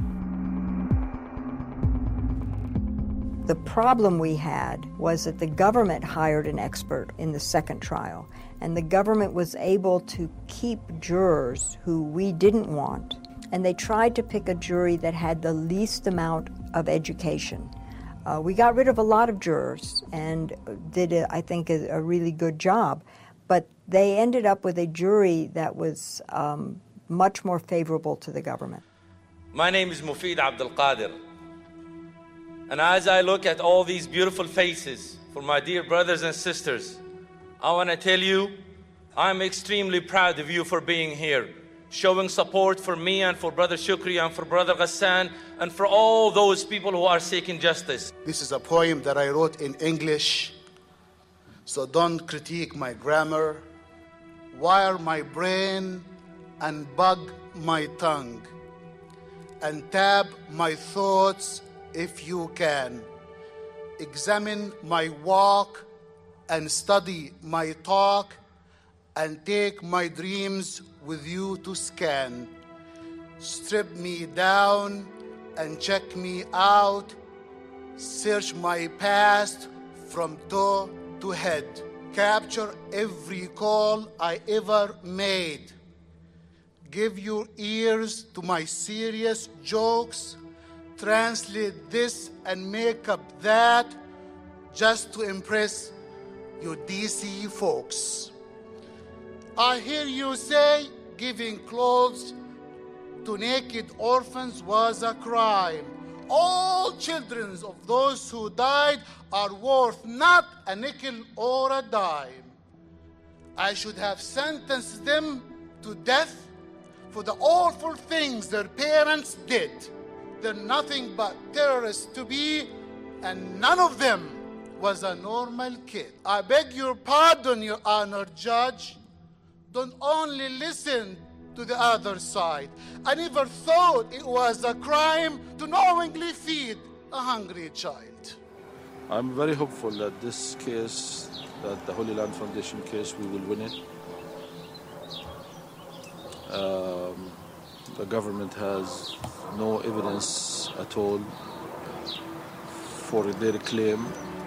The problem we had was that the government hired an expert in the second trial, and the government was able to keep jurors who we didn't want, and they tried to pick a jury that had the least amount of education. Uh, we got rid of a lot of jurors and did, a, I think, a, a really good job, but they ended up with a jury that was um, much more favorable to the government. My name is Mufid Abdul Qadir. And as I look at all these beautiful faces for my dear brothers and sisters, I want to tell you, I'm extremely proud of you for being here, showing support for me and for Brother Shukri and for Brother Ghassan and for all those people who are seeking justice. This is a poem that I wrote in English, so don't critique my grammar. Wire my brain and bug my tongue, and tab my thoughts if you can. Examine my walk and study my talk, and take my dreams with you to scan. Strip me down and check me out. Search my past from toe to head. Capture every call I ever made. Give your ears to my serious jokes. Translate this and make up that just to impress your D C folks. I hear you say giving clothes to naked orphans was a crime. All children of those who died are worth not a nickel or a dime. I should have sentenced them to death for the awful things their parents did. They're nothing but terrorists to be, and none of them was a normal kid. I beg your pardon, Your Honor, Judge. Don't only listen to the other side. I never thought it was a crime to knowingly feed a hungry child. I'm very hopeful that this case, that the Holy Land Foundation case, we will win it. Um, the government has no evidence at all for their claim.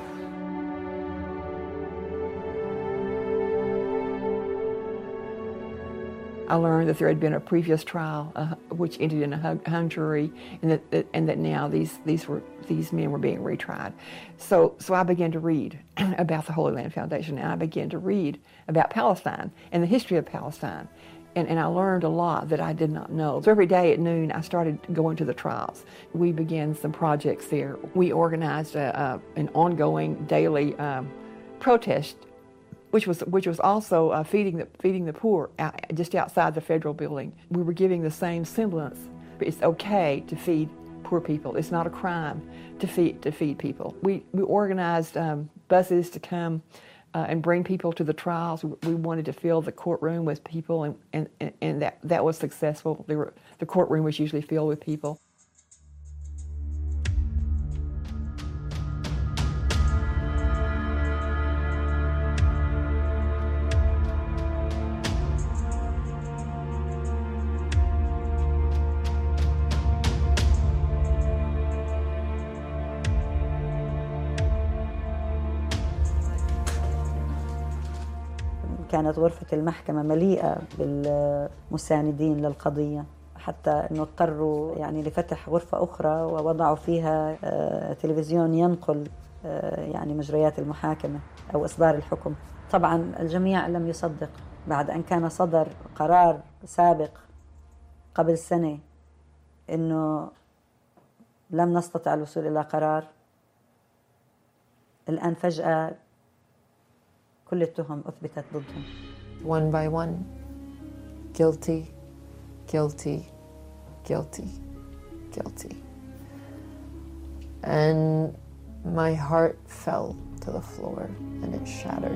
I learned that there had been a previous trial uh, which ended in a hung, hung jury, and that, that and that now these these were these men were being retried. So so I began to read about the Holy Land Foundation, and I began to read about Palestine and the history of Palestine, and and I learned a lot that I did not know. So every day at noon, I started going to the trials. We began some projects there. We organized a, a, an ongoing daily um, protest, which was which was also uh, feeding the feeding the poor out, just outside the federal building. We were giving the same semblance It's okay to feed poor people. It's not a crime to feed to feed people. We we organized um, buses to come uh, and bring people to the trials. We wanted to fill the courtroom with people, and and, and that that was successful. They were, the courtroom was usually filled with people. كانت غرفة المحكمة مليئة بالمساندين للقضية، حتى أنه اضطروا يعني لفتح غرفة أخرى ووضعوا فيها تلفزيون ينقل يعني مجريات المحاكمة أو إصدار الحكم. طبعا الجميع لم يصدق بعد أن كان صدر قرار سابق قبل سنة أنه لم نستطع الوصول إلى قرار. الآن فجأة كل التهم أثبتت ضدهم. One by one, guilty, guilty, guilty, guilty. And my heart fell to the floor and it shattered.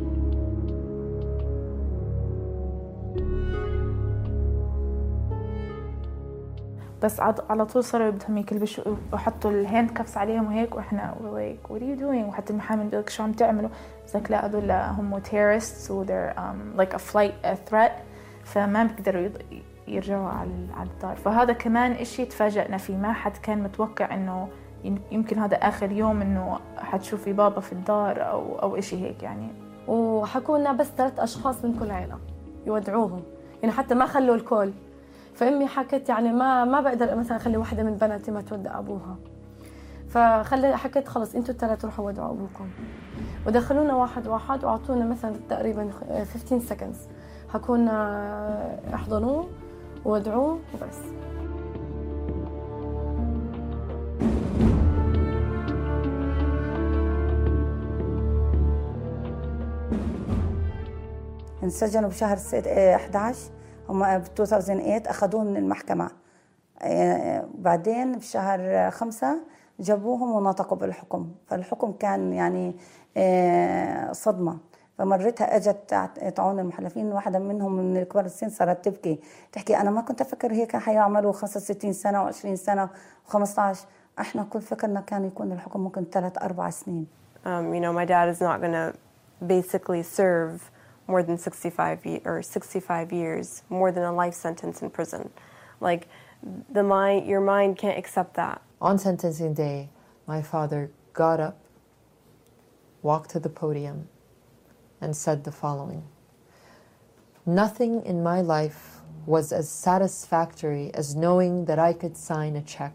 بس على طول صاروا بدهم يكلبشوا وحطوا الهاند كفس عليهم وهيك، واحنا like what are you doing؟ وحتى المحامي بيقول لك شو عم تعملوا؟ بس لك لا هذول هم terrorists و they're um, like a flight a threat، فما بيقدروا يرجعوا على على الدار. فهذا كمان إشي تفاجأنا فيه، ما حد كان متوقع إنه يمكن هذا آخر يوم إنه حتشوفي بابا في الدار أو أو إشي هيك يعني. وحكوا لنا بس ثلاث أشخاص من كل عائلة يودعوهم، يعني حتى ما خلوا الكل. فامي حكت يعني ما ما بقدر مثلا اخلي واحده من بناتي ما تودع ابوها، فخلي حكيت خلص انتوا الثلاث روحوا ودعوا ابوكم. ودخلونا واحد واحد واعطونا مثلا تقريبا خمستاشر seconds، حكونا احضنوه وودعوه وبس. انسجنوا بشهر أحد عشر، هم ب ألفين وثمانية أخذوه من المحكمة. بعدين في شهر خمسة جابوهم ونطقوا بالحكم، فالحكم كان يعني صدمة. فمرتها اجت تعاون المحلفين، واحدة منهم من الكبار السن صارت تبكي تحكي أنا ما كنت أفكر هيك حيعملوا خمسة وستين سنة وعشرين سنة وخمسة عشر، احنا كل فكرنا كان يكون الحكم ممكن ثلاث أربع سنين. Um, you know, my dad is not going to basically serve more than sixty-five or sixty-five years, more than a life sentence in prison. Like the mind, your mind can't accept that. On sentencing day, my father got up, walked to the podium, and said the following: "Nothing in my life was as satisfactory as knowing that I could sign a check.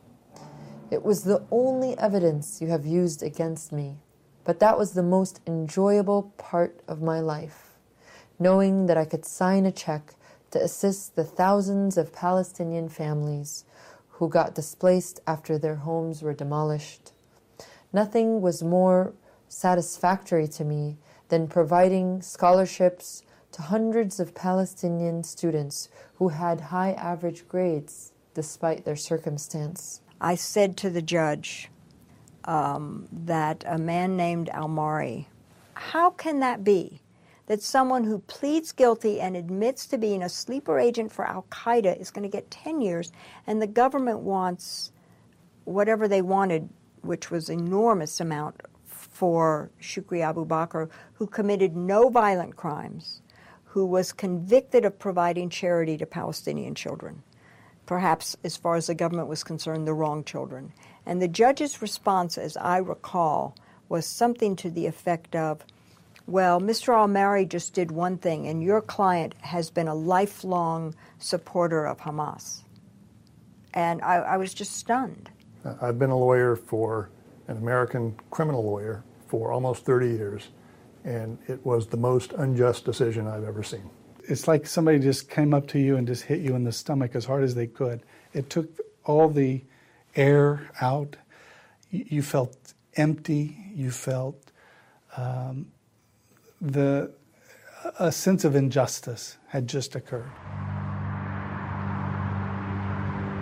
It was the only evidence you have used against me, but that was the most enjoyable part of my life, knowing that I could sign a check to assist the thousands of Palestinian families who got displaced after their homes were demolished. Nothing was more satisfactory to me than providing scholarships to hundreds of Palestinian students who had high average grades despite their circumstance." I said to the judge um, that a man named Almari, how can that be that someone who pleads guilty and admits to being a sleeper agent for Al-Qaeda is going to get ten years, and the government wants whatever they wanted, which was enormous amount for Shukri Abu Bakr, who committed no violent crimes, who was convicted of providing charity to Palestinian children, perhaps, as far as the government was concerned, the wrong children. And the judge's response, as I recall, was something to the effect of, well, Mister Almari just did one thing, and your client has been a lifelong supporter of Hamas. And I, I was just stunned. I've been a lawyer for, an American criminal lawyer, for almost thirty years, and it was the most unjust decision I've ever seen. It's like somebody just came up to you and just hit you in the stomach as hard as they could. It took all the air out. You felt empty. You felt um, the a sense of injustice had just occurred.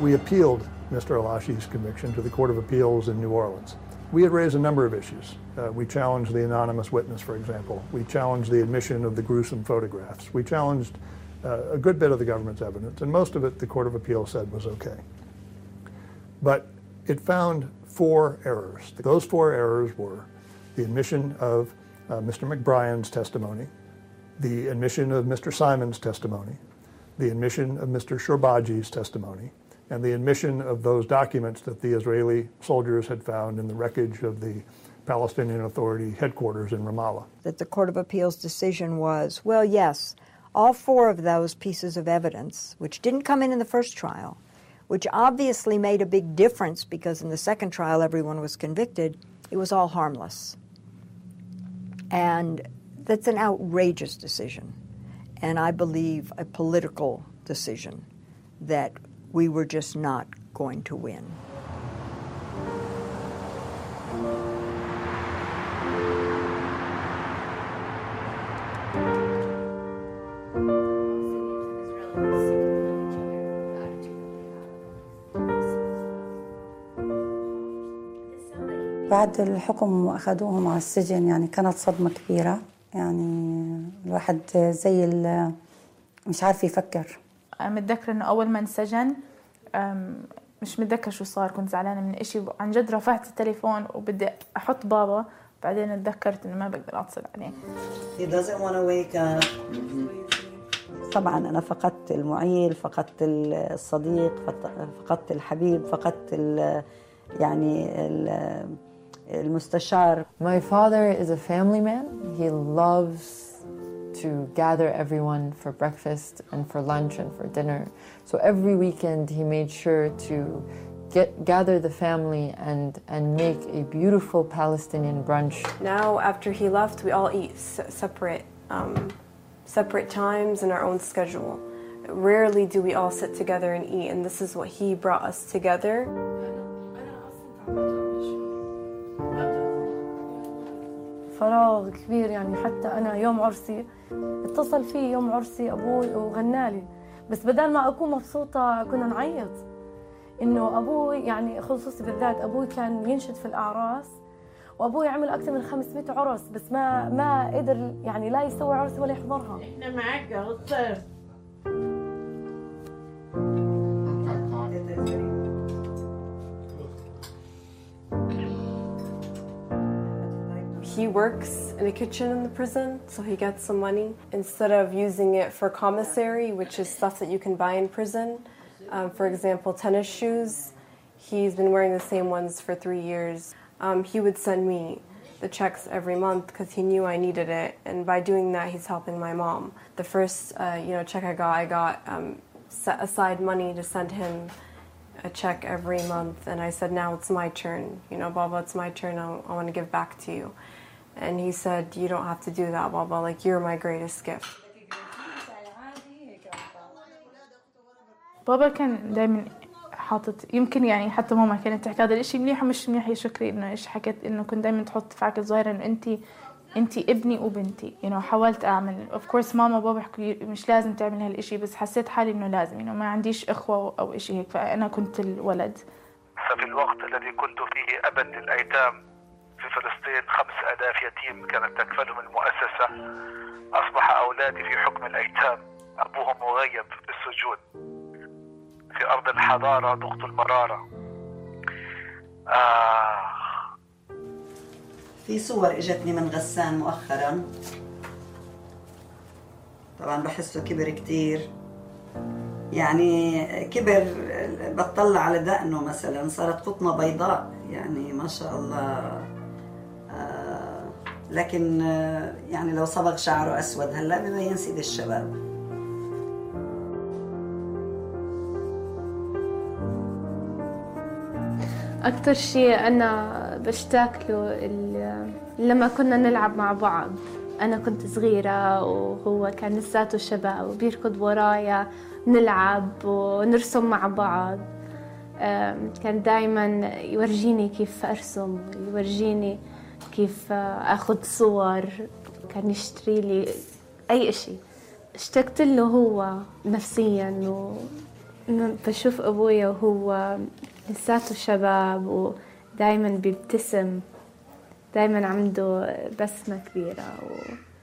we appealed Mister Alashi's conviction to the Court of Appeals in New Orleans. We had raised a number of issues. Uh, we challenged the anonymous witness, for example. We challenged the admission of the gruesome photographs. We challenged uh, a good bit of the government's evidence, and most of it the Court of Appeals said was okay. But it found four errors. Those four errors were the admission of uh, Mister McBrien's testimony, the admission of Mister Simon's testimony, the admission of Mister Shorbaji's testimony, and the admission of those documents that the Israeli soldiers had found in the wreckage of the Palestinian Authority headquarters in Ramallah. That the Court of Appeals decision was, well, yes, all four of those pieces of evidence, which didn't come in in the first trial, which obviously made a big difference because in the second trial everyone was convicted, it was all harmless. And that's an outrageous decision, and I believe a political decision that we were just not going to win. بعد الحكم أخذوهم على السجن يعني كانت صدمة كبيرة يعني الواحد زي مش عارف يفكر. متذكرة إنه أول ما انسجن مش متذكر شو صار، كنت زعلانة من إشي عن جد، رفعت التليفون وبدي أحط بابا، بعدين اتذكرت إنه ما بقدر أتصل عليه. He doesn't want to wake up. طبعا أنا فقدت المعيل، فقدت الصديق، فقدت الحبيب، فقدت يعني المستشار. My father is a family man. He loves to gather everyone for breakfast and for lunch and for dinner. So every weekend he made sure to get gather the family and and make a beautiful Palestinian brunch. Now after he left, we all eat separate um, separate times in our own schedule. Rarely do we all sit together and eat, and this is what he brought us together. فراغ كبير يعني. حتى أنا يوم عرسي اتصل في يوم عرسي أبوي وغنالي، بس بدل ما أكون مبسوطة كنا نعيط إنه أبوي يعني خصوصي بالذات أبوي كان ينشد في الأعراس، وأبوي عمل أكثر من خمسمائة عرس بس ما ما قدر يعني لا يسوي عرس ولا يحضرها. إحنا معك غصب. He works in a kitchen in the prison, so he gets some money. Instead of using it for commissary, which is stuff that you can buy in prison, um, for example, tennis shoes, he's been wearing the same ones for three years. Um, he would send me the checks every month because he knew I needed it, and by doing that, he's helping my mom. The first, uh, you know, check I got, I got um, set aside money to send him a check every month, and I said, now it's my turn. You know, Baba, it's my turn. I, I want to give back to you. And he said, you don't have to do that, Baba. Like, you're my greatest gift. بابا كان دايما حاطط، يمكن يعني حتى ماما كانت تحكي هذا الاشي منيح ومش منيح يا شكري، انه ايش حكيت انه كنت دايما تحط في عقل صغيرة انه انت انت ابني وبنتي. you know حاولت اعمل of course ماما وبابا حكوا مش لازم تعمل هالاشي، بس حسيت حالي انه لازم، انه ما عنديش اخوة او اشي هيك، فانا كنت الولد. ففي الوقت الذي كنت فيه ابا للايتام في فلسطين خمس آلاف يتيم كانت تكفلهم المؤسسة، أصبح أولادي في حكم الأيتام، أبوهم مغيب في السجون. في أرض الحضارة ضغط المرارة. آه. في صور إجتني من غسان مؤخرا، طبعا بحسه كبر كتير، يعني كبر، بتطلع على دقنه مثلا صارت قطنة بيضاء، يعني ما شاء الله. آه لكن آه يعني لو صبغ شعره أسود هلا ببين سيد الشباب. أكتر شيء أنا بشتاق له لما كنا نلعب مع بعض. أنا كنت صغيرة وهو كان لساته شباب وبيركض ورايا، نلعب ونرسم مع بعض. كان دايما يورجيني كيف أرسم، يورجيني كيف أخذ صور، كان يشتري لي أي شيء. اشتقت له هو نفسيا بشوف أبويا وهو لساته شباب ودايما بيبتسم، دايما عنده بسمة كبيرة و...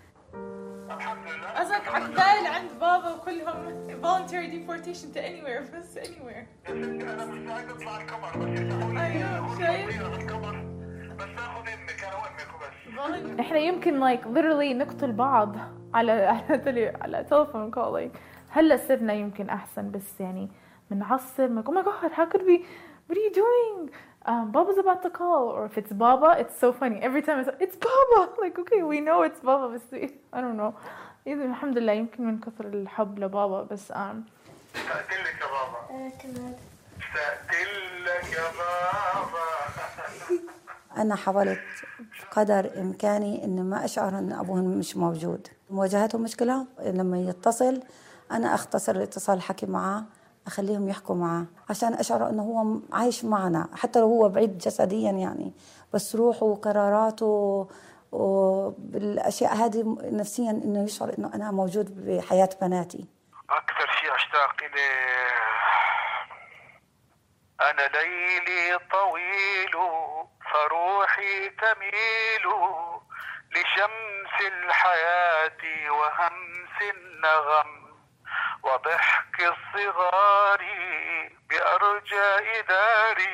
قصدك عقدال عند بابا وكلهم voluntary deportation to anywhere بس anywhere. أنا مستعد أطلع القمر بس أيوه شايف؟ بس آخذ أمك أنا وأمك وبس. إحنا يمكن like literally نقتل بعض على على تلي على telephone call like هلا صرنا يمكن أحسن بس يعني بنعصب like oh my god how could we what are you doing um, Baba's about to call or if it's Baba it's so funny every time it's it's Baba like okay we know it's Baba بس I don't know إذا الحمد لله يمكن من كثر الحب لبابا بس um اشتقت لك يا بابا. اشتقت لك يا بابا. أنا حاولت قدر إمكاني إن ما أشعر إن أبوهم مش موجود. مواجهتهم مشكلة لما يتصل أنا أختصر الاتصال الحكي معه أخليهم يحكوا معه عشان أشعر إنه هو عايش معنا حتى لو هو بعيد جسديا يعني بس روحه وقراراته وبالأشياء هذه نفسيا إنه يشعر إنه أنا موجود بحياة بناتي. أكثر شيء أشتاق إليه أنا ليلي طويل فروحي تميل لشمس الحياة وهمس النغم وضحك الصغار بأرجاء داري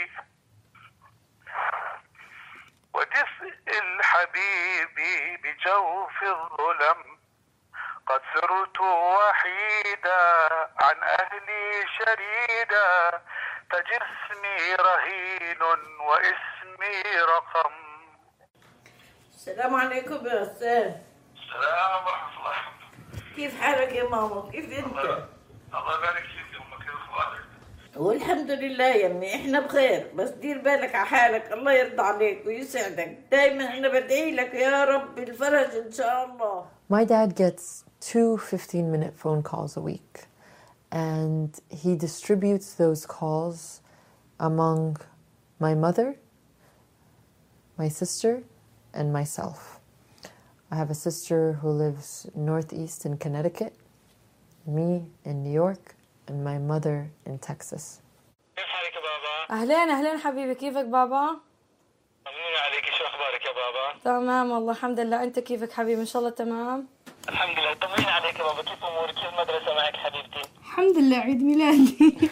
ودفء الحبيب بجوف الظلم قد صرت وحيدا عن أهلي شريدا فجسمي رهين واسمي رقم. السلام عليكم يا أستاذ. السلام ورحمة الله. كيف حالك يا ماما؟ كيف أنت؟ الله يبارك فيك يا أمك، كيف أخبارك؟ والحمد لله يا أمي إحنا بخير بس دير بالك على حالك الله يرضى عليك ويسعدك دايما إحنا بدعي لك يا رب الفرج إن شاء الله. My dad gets two fifteen-minute phone calls a week, and he distributes those calls among my mother, my sister, and myself. I have a sister who lives northeast in Connecticut, me in New York, and my mother in Texas. أهلين أهلين حبيبي كيفك بابا؟ طمنيني عليك شو أخبارك يا بابا؟ تمام والله الحمد لله أنت كيفك حبيبي إن شاء الله تمام؟ الحمد لله طمنيني عليك يا بابا كيف أمورك كيف المدرسة معك حبيبتي؟ الحمد لله عيد ميلادي.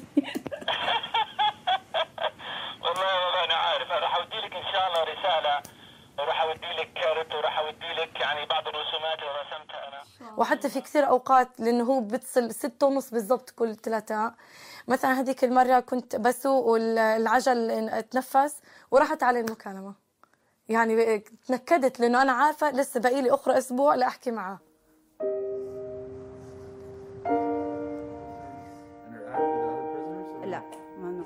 والله والله أنا عارف أنا راح أودي لك إن شاء الله رسالة وراح أودي لك كارت وراح أودي لك يعني بعض الرسومات اللي رسمتها أنا. وحتى في كثير أوقات لأنه هو بتصل ستة ونص بالضبط كل ثلاثاء مثلا هذيك المرة كنت بسوق والعجل اتنفس وراحت علي المكالمة يعني تنكدت لأنه أنا عارفة لسه بقي لي أخرى أسبوع لأحكي معه. لا ما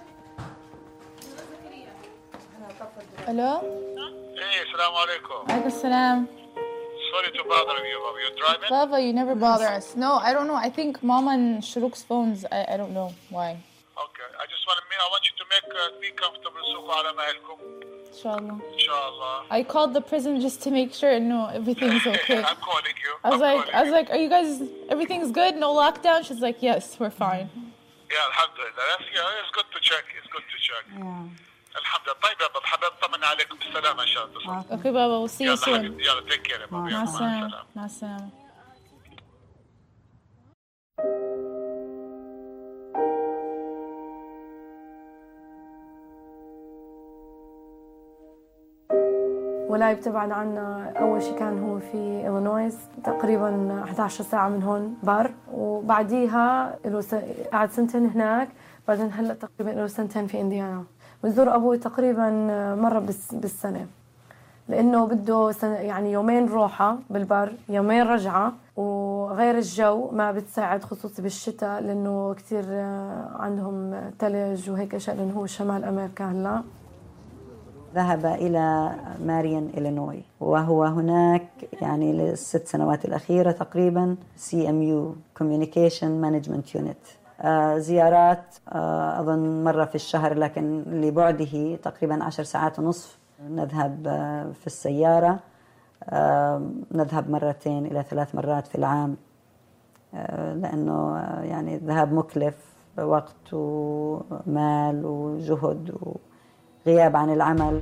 ألو؟ إيه السلام عليكم. عليكم السلام. Sorry to bother you, Baba. You're driving? Baba, you never bother us. No, I don't know. I think Mama and Shuruk's phones. I, I don't know why. Okay. I just want to I want you to make uh, be comfortable. سوقوا على مهلكم. Inshallah. Inshallah. I called the prison just to make sure no everything's okay. I'm calling you. I was I'm like, I was like, are you guys? Everything's good? No lockdown? She's like, yes, we're fine. Yeah, alhamdulillah. That's, yeah, it's good to check. It's good to check. Yeah. الحمد لله. طيب يا بابا حبيبي طمن عليكم بالسلامة إن شاء الله. Okay, Baba. We'll see you يلا soon. حبيبي يلا take care يا بابا. مع السلامة. مع السلامة. ولاي بتبعد عنا أول شيء كان هو في إلينويس تقريبا إحدى عشرة ساعة من هون بر وبعديها له س... قعد سنتين هناك بعدين هلا تقريبا له سنتين في إنديانا. بنزور أبوي تقريبا مرة بس بالسنة لأنه بده سنة يعني يومين روحة بالبر يومين رجعة وغير الجو ما بتساعد خصوصي بالشتاء لأنه كتير عندهم ثلج وهيك أشياء لأنه هو شمال أمريكا هلا. ذهب إلى ماريان إلينوي وهو هناك يعني للست سنوات الأخيرة تقريبا سي إم يو Communication Management Unit. آه زيارات آه أظن مرة في الشهر لكن لبعده تقريبا عشر ساعات ونصف نذهب آه في السيارة آه نذهب مرتين إلى ثلاث مرات في العام آه لأنه آه يعني الذهاب مكلف وقت ومال وجهد وغياب عن العمل.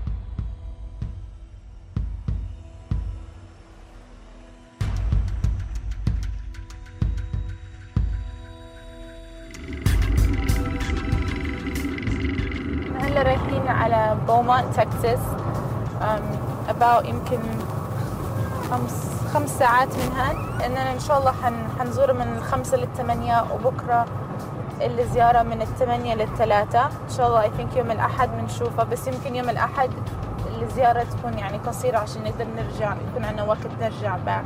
هلا رايحين على بومونت تكساس، about يمكن خمس خمس ساعات من هون. اننا ان شاء الله حن حنزور من الخمسة للثمانية، وبكره الزيارة من الثمانية للثلاثة ان شاء الله. I think يوم الاحد بنشوفها، بس يمكن يوم الاحد الزيارة تكون يعني قصيرة عشان نقدر نرجع، يكون عندنا وقت نرجع باك.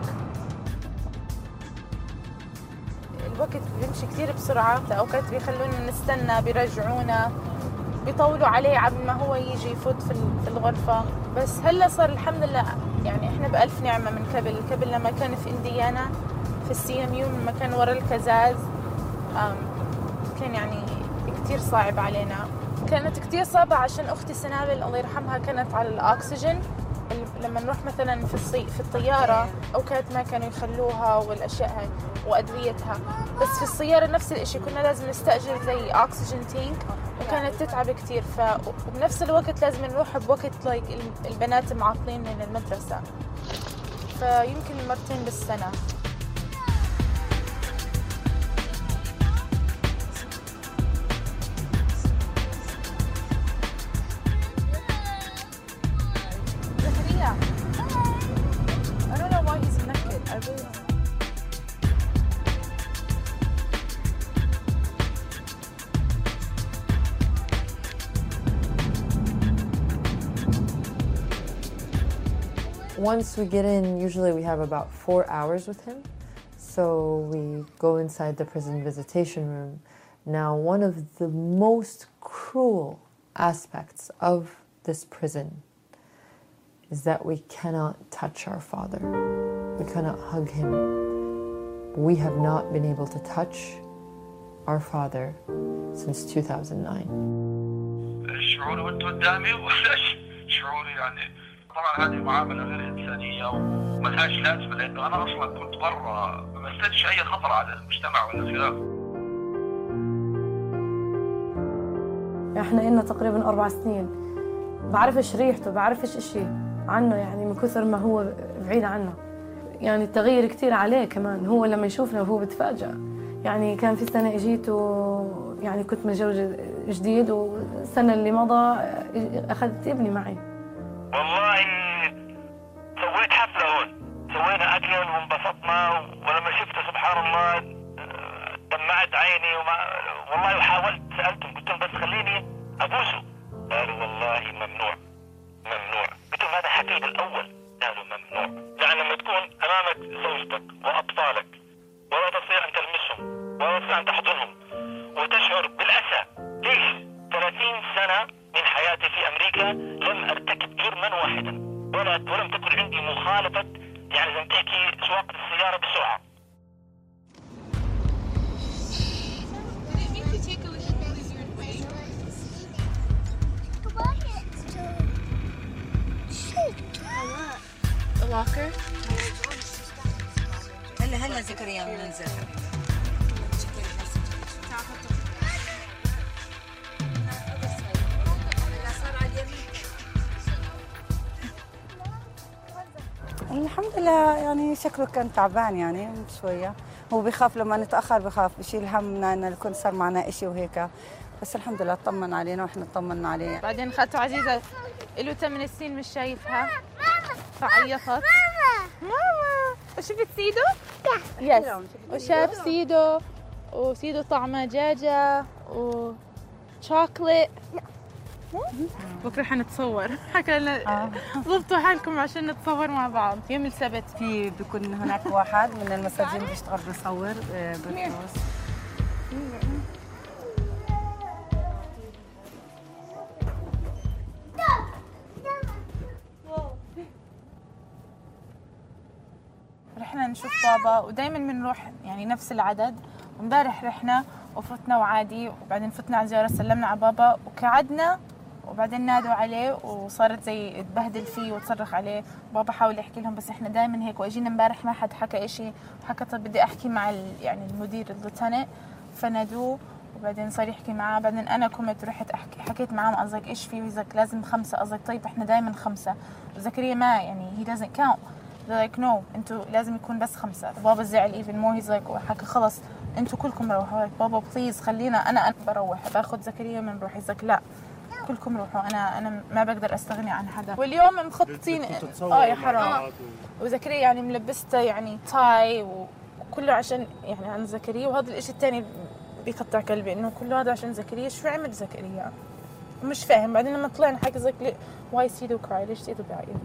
الوقت بيمشي كثير بسرعة، اوقات بيخلونا نستنى، بيرجعونا، بيطولوا عليه عبد ما هو يجي يفوت في في الغرفة. بس هلا صار الحمد لله يعني احنا بألف نعمة من قبل. قبل لما كان في انديانا في السي ام يو، لما كان ورا الكزاز، كان يعني كتير صعب علينا. كانت كتير صعبة عشان اختي سنابل الله يرحمها كانت على الاكسجين. لما نروح مثلا في الصي... في الطيارة اوقات ما كانوا يخلوها والاشياء هاي وادويتها، بس في السيارة نفس الاشي كنا لازم نستأجر زي اكسجين تينك، وكانت تتعب كتير. ف وبنفس الوقت لازم نروح بوقت لايك البنات معطلين من المدرسة، فيمكن مرتين بالسنة. Once we get in, usually we have about four hours with him. So we go inside the prison visitation room. Now, one of the most cruel aspects of this prison is that we cannot touch our father. We cannot hug him. We have not been able to touch our father since two thousand nine. شعوري وانت قدامي شعوري يعني طبعا هذه معاملة غير إنسانية وملهاش لازمة، لأنه أنا أصلا كنت برا ما مثلتش أي خطر على المجتمع ولا خلاف. إحنا إلنا تقريبا أربع سنين بعرفش ريحته، بعرفش إشي عنه، يعني من كثر ما هو بعيد عنا. يعني التغيير كتير عليه كمان، هو لما يشوفنا وهو بتفاجأ. يعني كان في سنة إجيت و يعني كنت متزوجة جديد، والسنة اللي مضى أخذت ابني معي. والله سويت حفلة هون، سوينا أكل وانبسطنا، ولما شفته سبحان الله دمعت عيني وما والله وحاولت سألتهم قلت لهم بس خليني أبوسه، قالوا والله ممنوع ممنوع. قلت لهم هذا حكي الأول، قالوا ممنوع. يعني لما تكون أمامك زوجتك وأطفالك ولا تستطيع أن تلمسهم ولا تستطيع أن تحضنهم وتشعر بالأسى. ليش؟ ثلاثين سنة من حياتي في أمريكا لم أرتكب جرما واحدا، ولا ولم تكن عندي مخالفة يعني زي ما تحكي سواقة السيارة بسرعة. Walker. هلا هلا زكريا بننزل. الحمد لله، يعني شكله كان تعبان يعني شوية. هو بيخاف لما نتأخر، بيخاف بيشيل همنا إنه يكون صار معنا إشي وهيك، بس الحمد لله اطمن علينا وإحنا اطمنا عليه. بعدين خالته عزيزة له ثمان سنين مش شايفها فعيطت. ماما ماما شفت سيدو؟ يس، وشاف سيدو، وسيدو طعمه دجاجة وشوكليت. بكره حنتصور، حكى لنا ضبطوا حالكم عشان نتصور مع بعض يوم السبت. في بيكون هناك واحد من المساجين بيشتغل بيصور بفلوس. رحنا نشوف بابا ودائما بنروح يعني نفس العدد. امبارح رحنا وفتنا وعادي، وبعدين فتنا على زيارة سلمنا على بابا وقعدنا، وبعدين نادوا عليه وصارت زي تبهدل فيه وتصرخ عليه. بابا حاول يحكي لهم بس احنا دائما هيك، واجينا امبارح ما حد حكى اشي، وحكى طب بدي احكي مع يعني المدير اللوتنت، فنادوه بعدين صار يحكي معاه، بعدين أنا قمت رحت أحكي حكيت معاه قصدك إيش في قصدك لازم خمسة قصدك طيب إحنا دائما خمسة وزكريا ما يعني he doesn't count they're like no أنتوا لازم يكون بس خمسة. بابا زعل even more he's like وحكى خلص أنتوا كلكم روحوا. بابا بليز خلينا أنا أنا بروح باخذ زكريا من روحي. he's like لا كلكم روحوا أنا أنا ما بقدر أستغني عن حدا. واليوم مخططين آه يا حرام وزكريا يعني ملبسته يعني تاي وكله عشان يعني عن زكريا. وهذا الإشي الثاني بيقطع قلبي إنه كله هذا عشان زكريا. شو عمل زكريا مش فاهم. بعدين لما طلعنا حكي زك واي سيدو كراي ليش سيدو بعيط.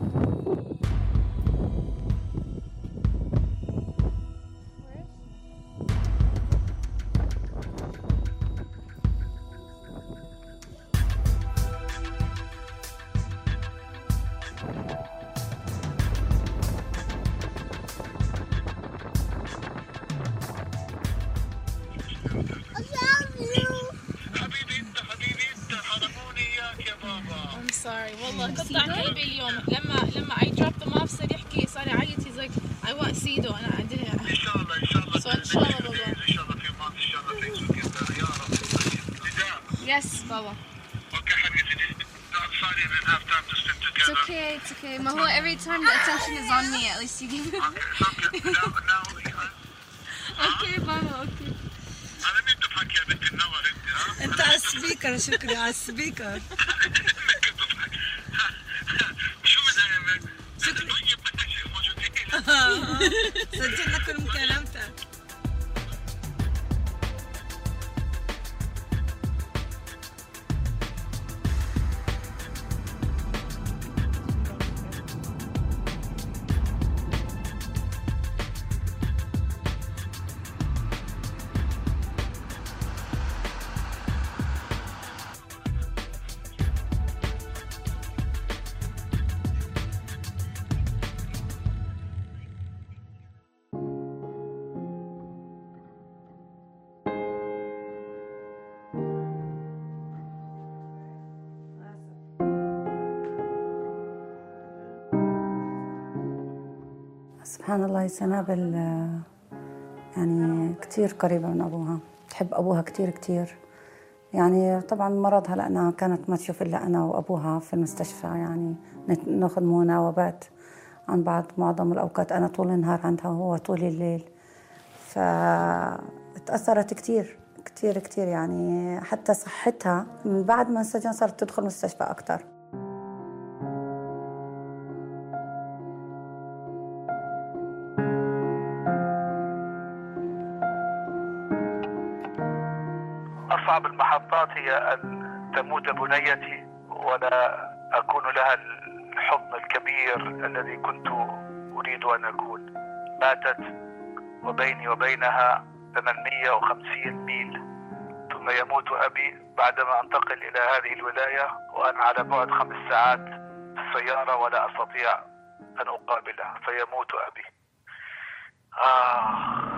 والله قطع قلبي اليوم لما لما I dropped them off صار يحكي صار يعيط he's like I want سيدو. أنا عندي إن شاء الله إن شاء الله so إن شاء الله بابا إن شاء الله في ماضي إن شاء الله في يا رب. يس بابا. Okay حبيبي don't sorry I didn't have time to spend together. It's okay it's okay ما هو every time the attention is on me at least you give me. Okay now now okay بابا okay. أنا مين تضحك يا بنت النور أنت ها؟ أنت على السبيكر شكري على السبيكر. شو بدها شكري سجلنا كل مكالمتك. سبحان الله سنابل يعني كتير قريبة من أبوها تحب أبوها كتير كتير. يعني طبعا مرضها لأنها كانت ما تشوف إلا أنا وأبوها في المستشفى يعني ناخذ مناوبات عن بعض معظم الأوقات. أنا طول النهار عندها وهو طول الليل فتأثرت كتير كتير كتير يعني حتى صحتها من بعد ما انسجن صارت تدخل المستشفى أكتر. أصعب المحطات هي أن تموت بنيتي ولا أكون لها الحضن الكبير الذي كنت أريد أن أكون. ماتت وبيني وبينها ثمانمئة وخمسين ميل ثم يموت أبي بعدما أنتقل إلى هذه الولاية وأنا على بعد خمس ساعات في السيارة ولا أستطيع أن أقابله فيموت أبي. آه.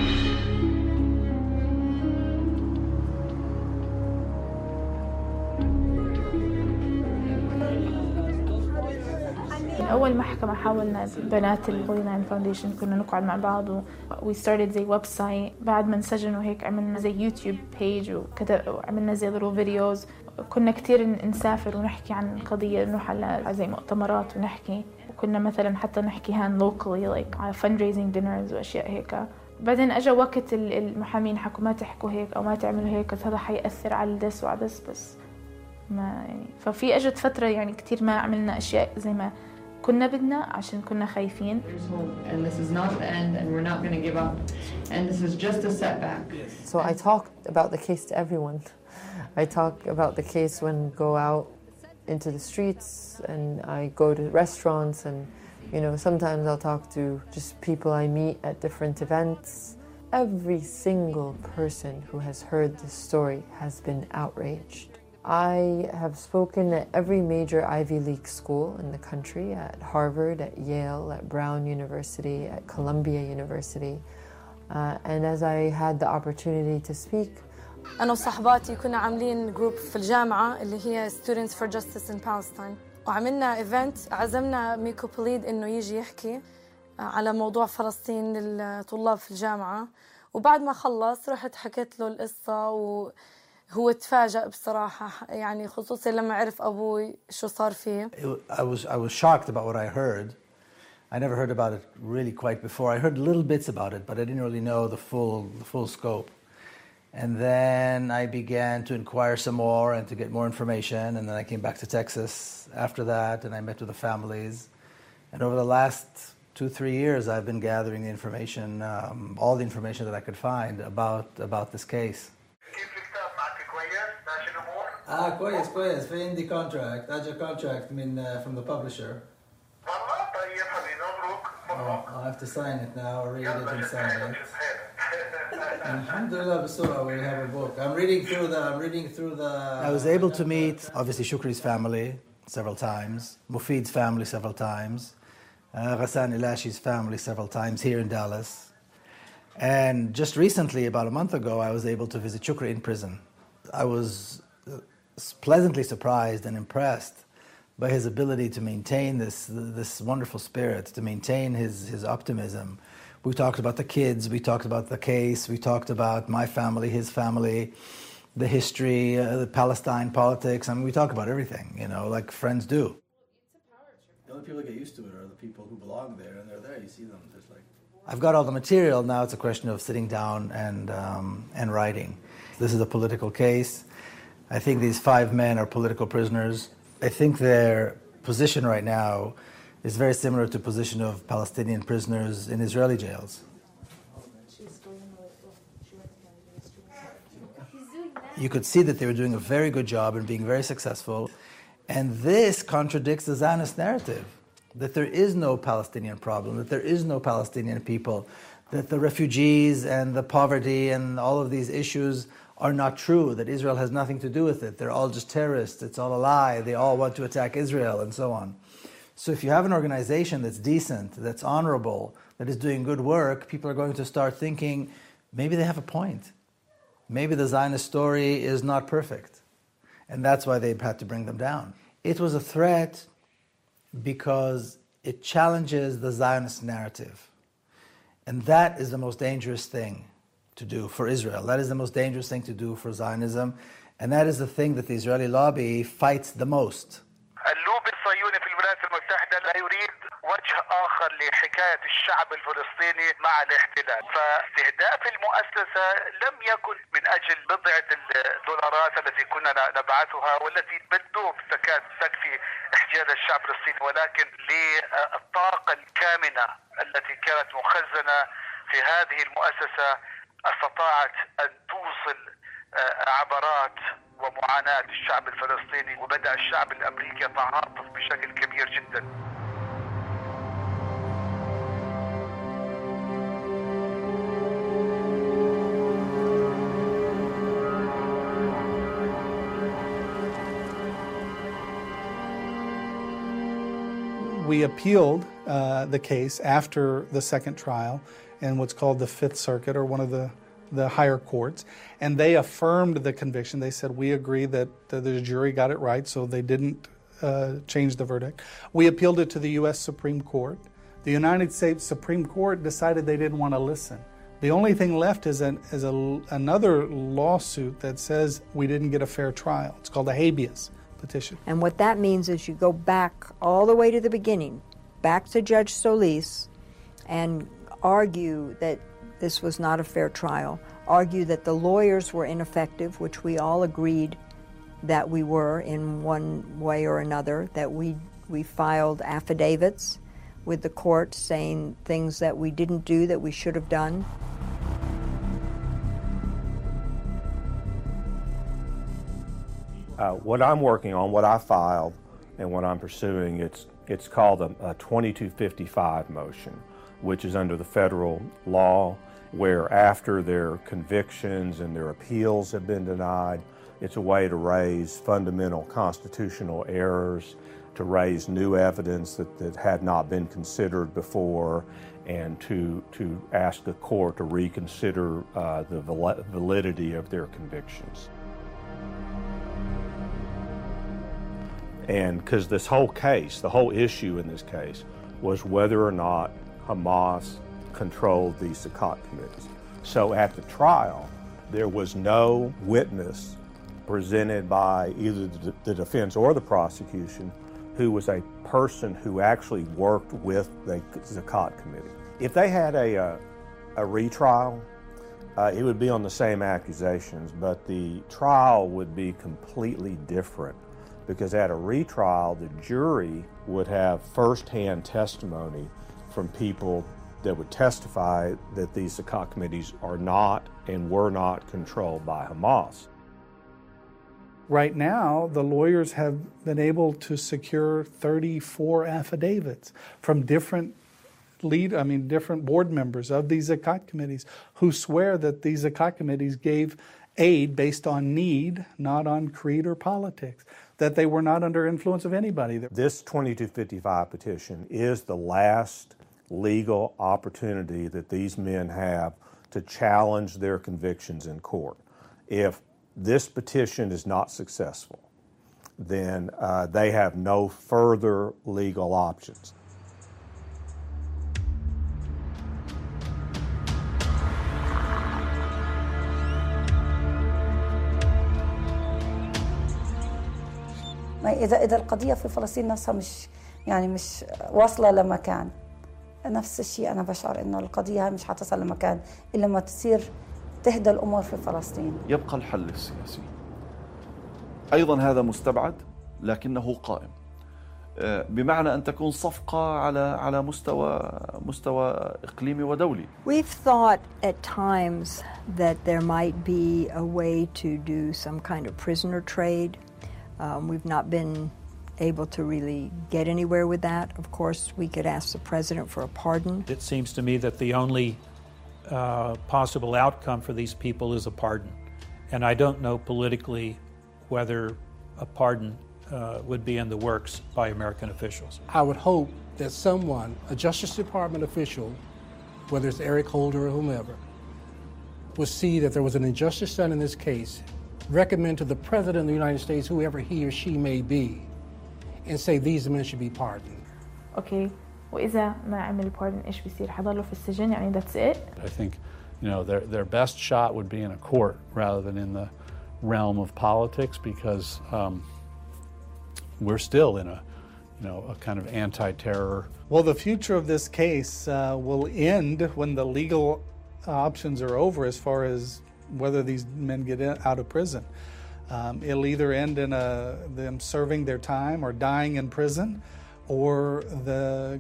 أول محكمة حاولنا بنات الهولي لاند فاونديشن كنا نقعد مع بعض و we started زي ويب سايت. بعد ما انسجنوا هيك عملنا زي يوتيوب بيج وكتب وعملنا زي little فيديوز. كنا كتير نسافر ونحكي عن القضية نروح على زي مؤتمرات ونحكي. وكنا مثلا حتى نحكي هان locally like على fundraising dinners وأشياء هيك. بعدين أجا وقت المحامين حكوا ما تحكوا هيك أو ما تعملوا هيك هذا حيأثر على الدس وعلى دس بس ما يعني. ففي أجت فترة يعني كتير ما عملنا أشياء زي ما كنا بدنا عشان كنا خايفين. And this is not the end and we're not going to give up and this is just a setback. So I talked about the case to everyone. I talk about the case when I go out into the streets and I go to restaurants and you know sometimes I'll talk to just people I meet at different events. Every single person who has heard this story has been outraged. I have spoken at every major Ivy League school in the country, at Harvard, at Yale, at Brown University, at Columbia University. Uh, and as I had the opportunity to speak, أنا وصحباتي كنا عاملين جروب في الجامعة اللي هي Students for Justice in Palestine وعملنا إيفنت عزمنا ميكو بوليد إنه يجي يحكي على موضوع فلسطين للطلاب في الجامعة وبعد ما خلص رحت حكيت له القصة وهو تفاجأ بصراحة يعني خصوصا لما عرف أبوي شو صار فيه. I was I was shocked about what I heard. I never heard about it really quite before. I heard little bits about it, but I didn't really know the full the full scope. And then I began to inquire some more and to get more information. And then I came back to Texas after that, and I met with the families. And over the last two, three years, I've been gathering the information, um, all the information that I could find about about this case. Ah, كويس كويس. في عندي contract, أجا contract من uh, from the publisher. Oh, I'll have to sign it now, or read it and sign it. Alhamdulillah, بسرعة, we have a book. I'm reading through the. I'm reading through the. I was able to meet obviously Shukri's family several times, Mufid's family several times, uh, Ghassan Ilashi's family several times here in Dallas, and just recently, about a month ago, I was able to visit Shukri in prison. I was pleasantly surprised and impressed by his ability to maintain this this wonderful spirit, to maintain his his optimism. We talked about the kids, we talked about the case, we talked about my family, his family, the history, uh, the Palestine politics. I mean, we talk about everything, you know, like friends do. The only people who get used to it are the people who belong there, and they're there, you see them, just like... I've got all the material, now it's a question of sitting down and, um, and writing. This is a political case. I think these five men are political prisoners. I think their position right now is very similar to the position of Palestinian prisoners in Israeli jails. You could see that they were doing a very good job and being very successful, and this contradicts the Zionist narrative, that there is no Palestinian problem, that there is no Palestinian people, that the refugees and the poverty and all of these issues are not true, that Israel has nothing to do with it, they're all just terrorists, it's all a lie, they all want to attack Israel, and so on. So if you have an organization that's decent, that's honorable, that is doing good work, people are going to start thinking, maybe they have a point. Maybe the Zionist story is not perfect. And that's why they've had to bring them down. It was a threat because it challenges the Zionist narrative. And that is the most dangerous thing to do for Israel. That is the most dangerous thing to do for Zionism. And that is the thing that the Israeli lobby fights the most. اللوبي الصهيوني في الولايات المتحدة لا يريد وجه آخر لحكاية الشعب الفلسطيني مع الاحتلال، فاستهداف المؤسسة لم يكن من أجل بضعة الدولارات التي كنا نبعثها والتي بالدوب تكاد تكفي احتياج الشعب الفلسطيني، ولكن للطاقة الكامنة التي كانت مخزنة في هذه المؤسسة استطاعت أن توصل عبرات ومعاناة الشعب الفلسطيني، وبدأ الشعب الأمريكي يتعاطف بشكل كبير جدا. We appealed uh, the case after the second trial in what's called the Fifth Circuit, or one of the the higher courts, and they affirmed the conviction. They said, we agree that uh, the jury got it right, so they didn't uh, change the verdict. We appealed it to the U S Supreme Court. The United States Supreme Court decided they didn't want to listen. The only thing left is, an, is a, another lawsuit that says we didn't get a fair trial. It's called a habeas petition. And what that means is you go back all the way to the beginning, back to Judge Solis, and argue that this was not a fair trial, argue that the lawyers were ineffective, which we all agreed that we were in one way or another, that we, we filed affidavits with the court saying things that we didn't do that we should have done. Uh, what I'm working on, what I filed, and what I'm pursuing, it's, it's called a, a twenty-two fifty-five motion, which is under the federal law, where after their convictions and their appeals have been denied, it's a way to raise fundamental constitutional errors, to raise new evidence that, that had not been considered before, and to, to ask the court to reconsider uh, the validity of their convictions. And because this whole case, the whole issue in this case, was whether or not Hamas controlled these Sukkot committees. So at the trial, there was no witness presented by either the defense or the prosecution who was a person who actually worked with the Zakat committee. If they had a, a, a retrial, uh, it would be on the same accusations, but the trial would be completely different because at a retrial, the jury would have firsthand testimony from people that would testify that these Zakat committees are not and were not controlled by Hamas. Right now, the lawyers have been able to secure thirty-four affidavits from different lead, I mean, different board members of these Zakat committees who swear that these Zakat committees gave aid based on need, not on creed or politics, that they were not under influence of anybody. This twenty-two fifty-five petition is the last legal opportunity that these men have to challenge their convictions in court. If this petition is not successful, then uh, they have no further legal options. إذا إذا القضية في فلسطين نفسها مش يعني مش واصلة لمكان، نفس الشيء أنا بشعر إنه القضية مش حتصل لمكان إلا ما تصير تهدى الأمور في فلسطين. يبقى الحل السياسي. أيضا هذا مستبعد لكنه قائم. بمعنى أن تكون صفقة على على مستوى مستوى إقليمي ودولي. We've thought at times that there might be a way to do some kind of prisoner trade. Um, we've not been able to really get anywhere with that. Of course, we could ask the president for a pardon. It seems to me that the only uh, possible outcome for these people is a pardon. And I don't know politically whether a pardon uh, would be in the works by American officials. I would hope that someone, a Justice Department official, whether it's Eric Holder or whomever, would see that there was an injustice done in this case, recommend to the President of the United States, whoever he or she may be, and say these men should be pardoned. Okay, وإذا ما عمل pardon إيش بيصير؟ حضله في السجن يعني that's it? I think, you know, their their best shot would be in a court rather than in the realm of politics because um, we're still in a, you know, a kind of anti-terror. Well, the future of this case uh, will end when the legal options are over as far as whether these men get in, out of prison. Um, it'll either end in a, them serving their time or dying in prison, or the,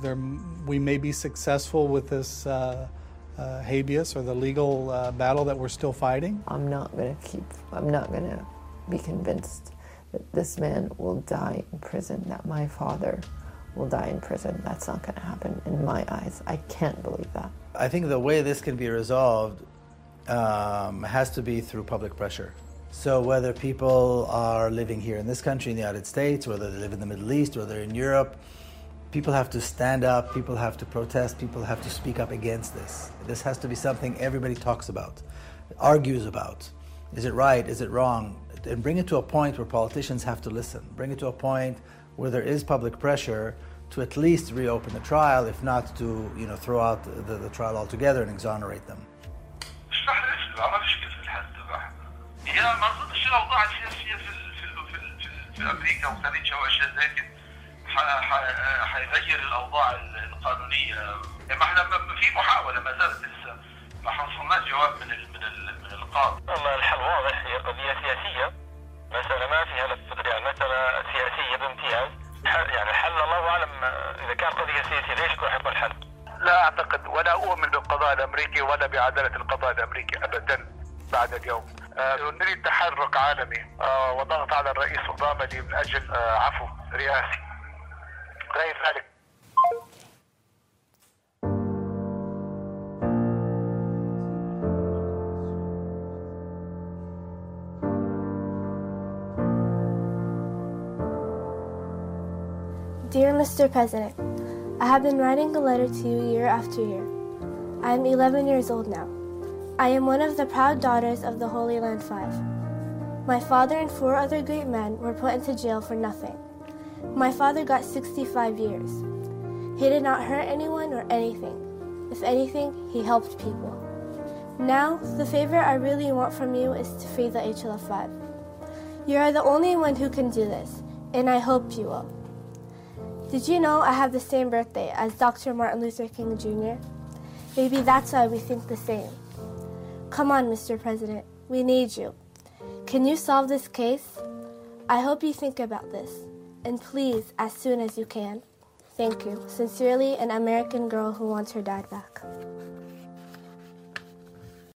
we may be successful with this uh, uh, habeas or the legal uh, battle that we're still fighting. I'm not going to keep, I'm not going to be convinced that this man will die in prison, that my father will die in prison. That's not going to happen in my eyes. I can't believe that. I think the way this can be resolved um, has to be through public pressure. So whether people are living here in this country, in the United States, whether they live in the Middle East, whether in Europe, people have to stand up, people have to protest, people have to speak up against this. This has to be something everybody talks about, argues about. Is it right? Is it wrong? And bring it to a point where politicians have to listen. Bring it to a point where there is public pressure to at least reopen the trial, if not to, you know, throw out the, the, the trial altogether and exonerate them. هي ما اظنش الاوضاع السياسيه في في في, في امريكا وخليج واشياء زي كده حيغير الاوضاع القانونيه. ما احنا في محاوله ما زالت لسه ما حصلناش جواب من ال من ال من القاضي. والله الحل واضح، هي قضيه سياسيه، مساله ما فيها لف يعني مساله سياسيه بامتياز. يعني الحل الله اعلم اذا كان قضيه سياسيه ليش يكون حق الحل؟ لا اعتقد ولا اؤمن بالقضاء الامريكي ولا بعداله القضاء الامريكي ابدا بعد اليوم. نريد تحرك عالمي وضغط على الرئيس اوباما من اجل عفو رئاسي. غير ذلك Dear Mister President, I have been writing a letter to you year after year. I am eleven years old now. I am one of the proud daughters of the Holy Land Five. My father and four other great men were put into jail for nothing. My father got sixty-five years. He did not hurt anyone or anything. If anything, he helped people. Now, the favor I really want from you is to free the H L F five. You are the only one who can do this, and I hope you will. Did you know I have the same birthday as Doctor Martin Luther King Junior? Maybe that's why we think the same. Come on, Mister President, we need you. Can you solve this case? I hope you think about this, and please, as soon as you can. Thank you. Sincerely, an American girl who wants her dad back.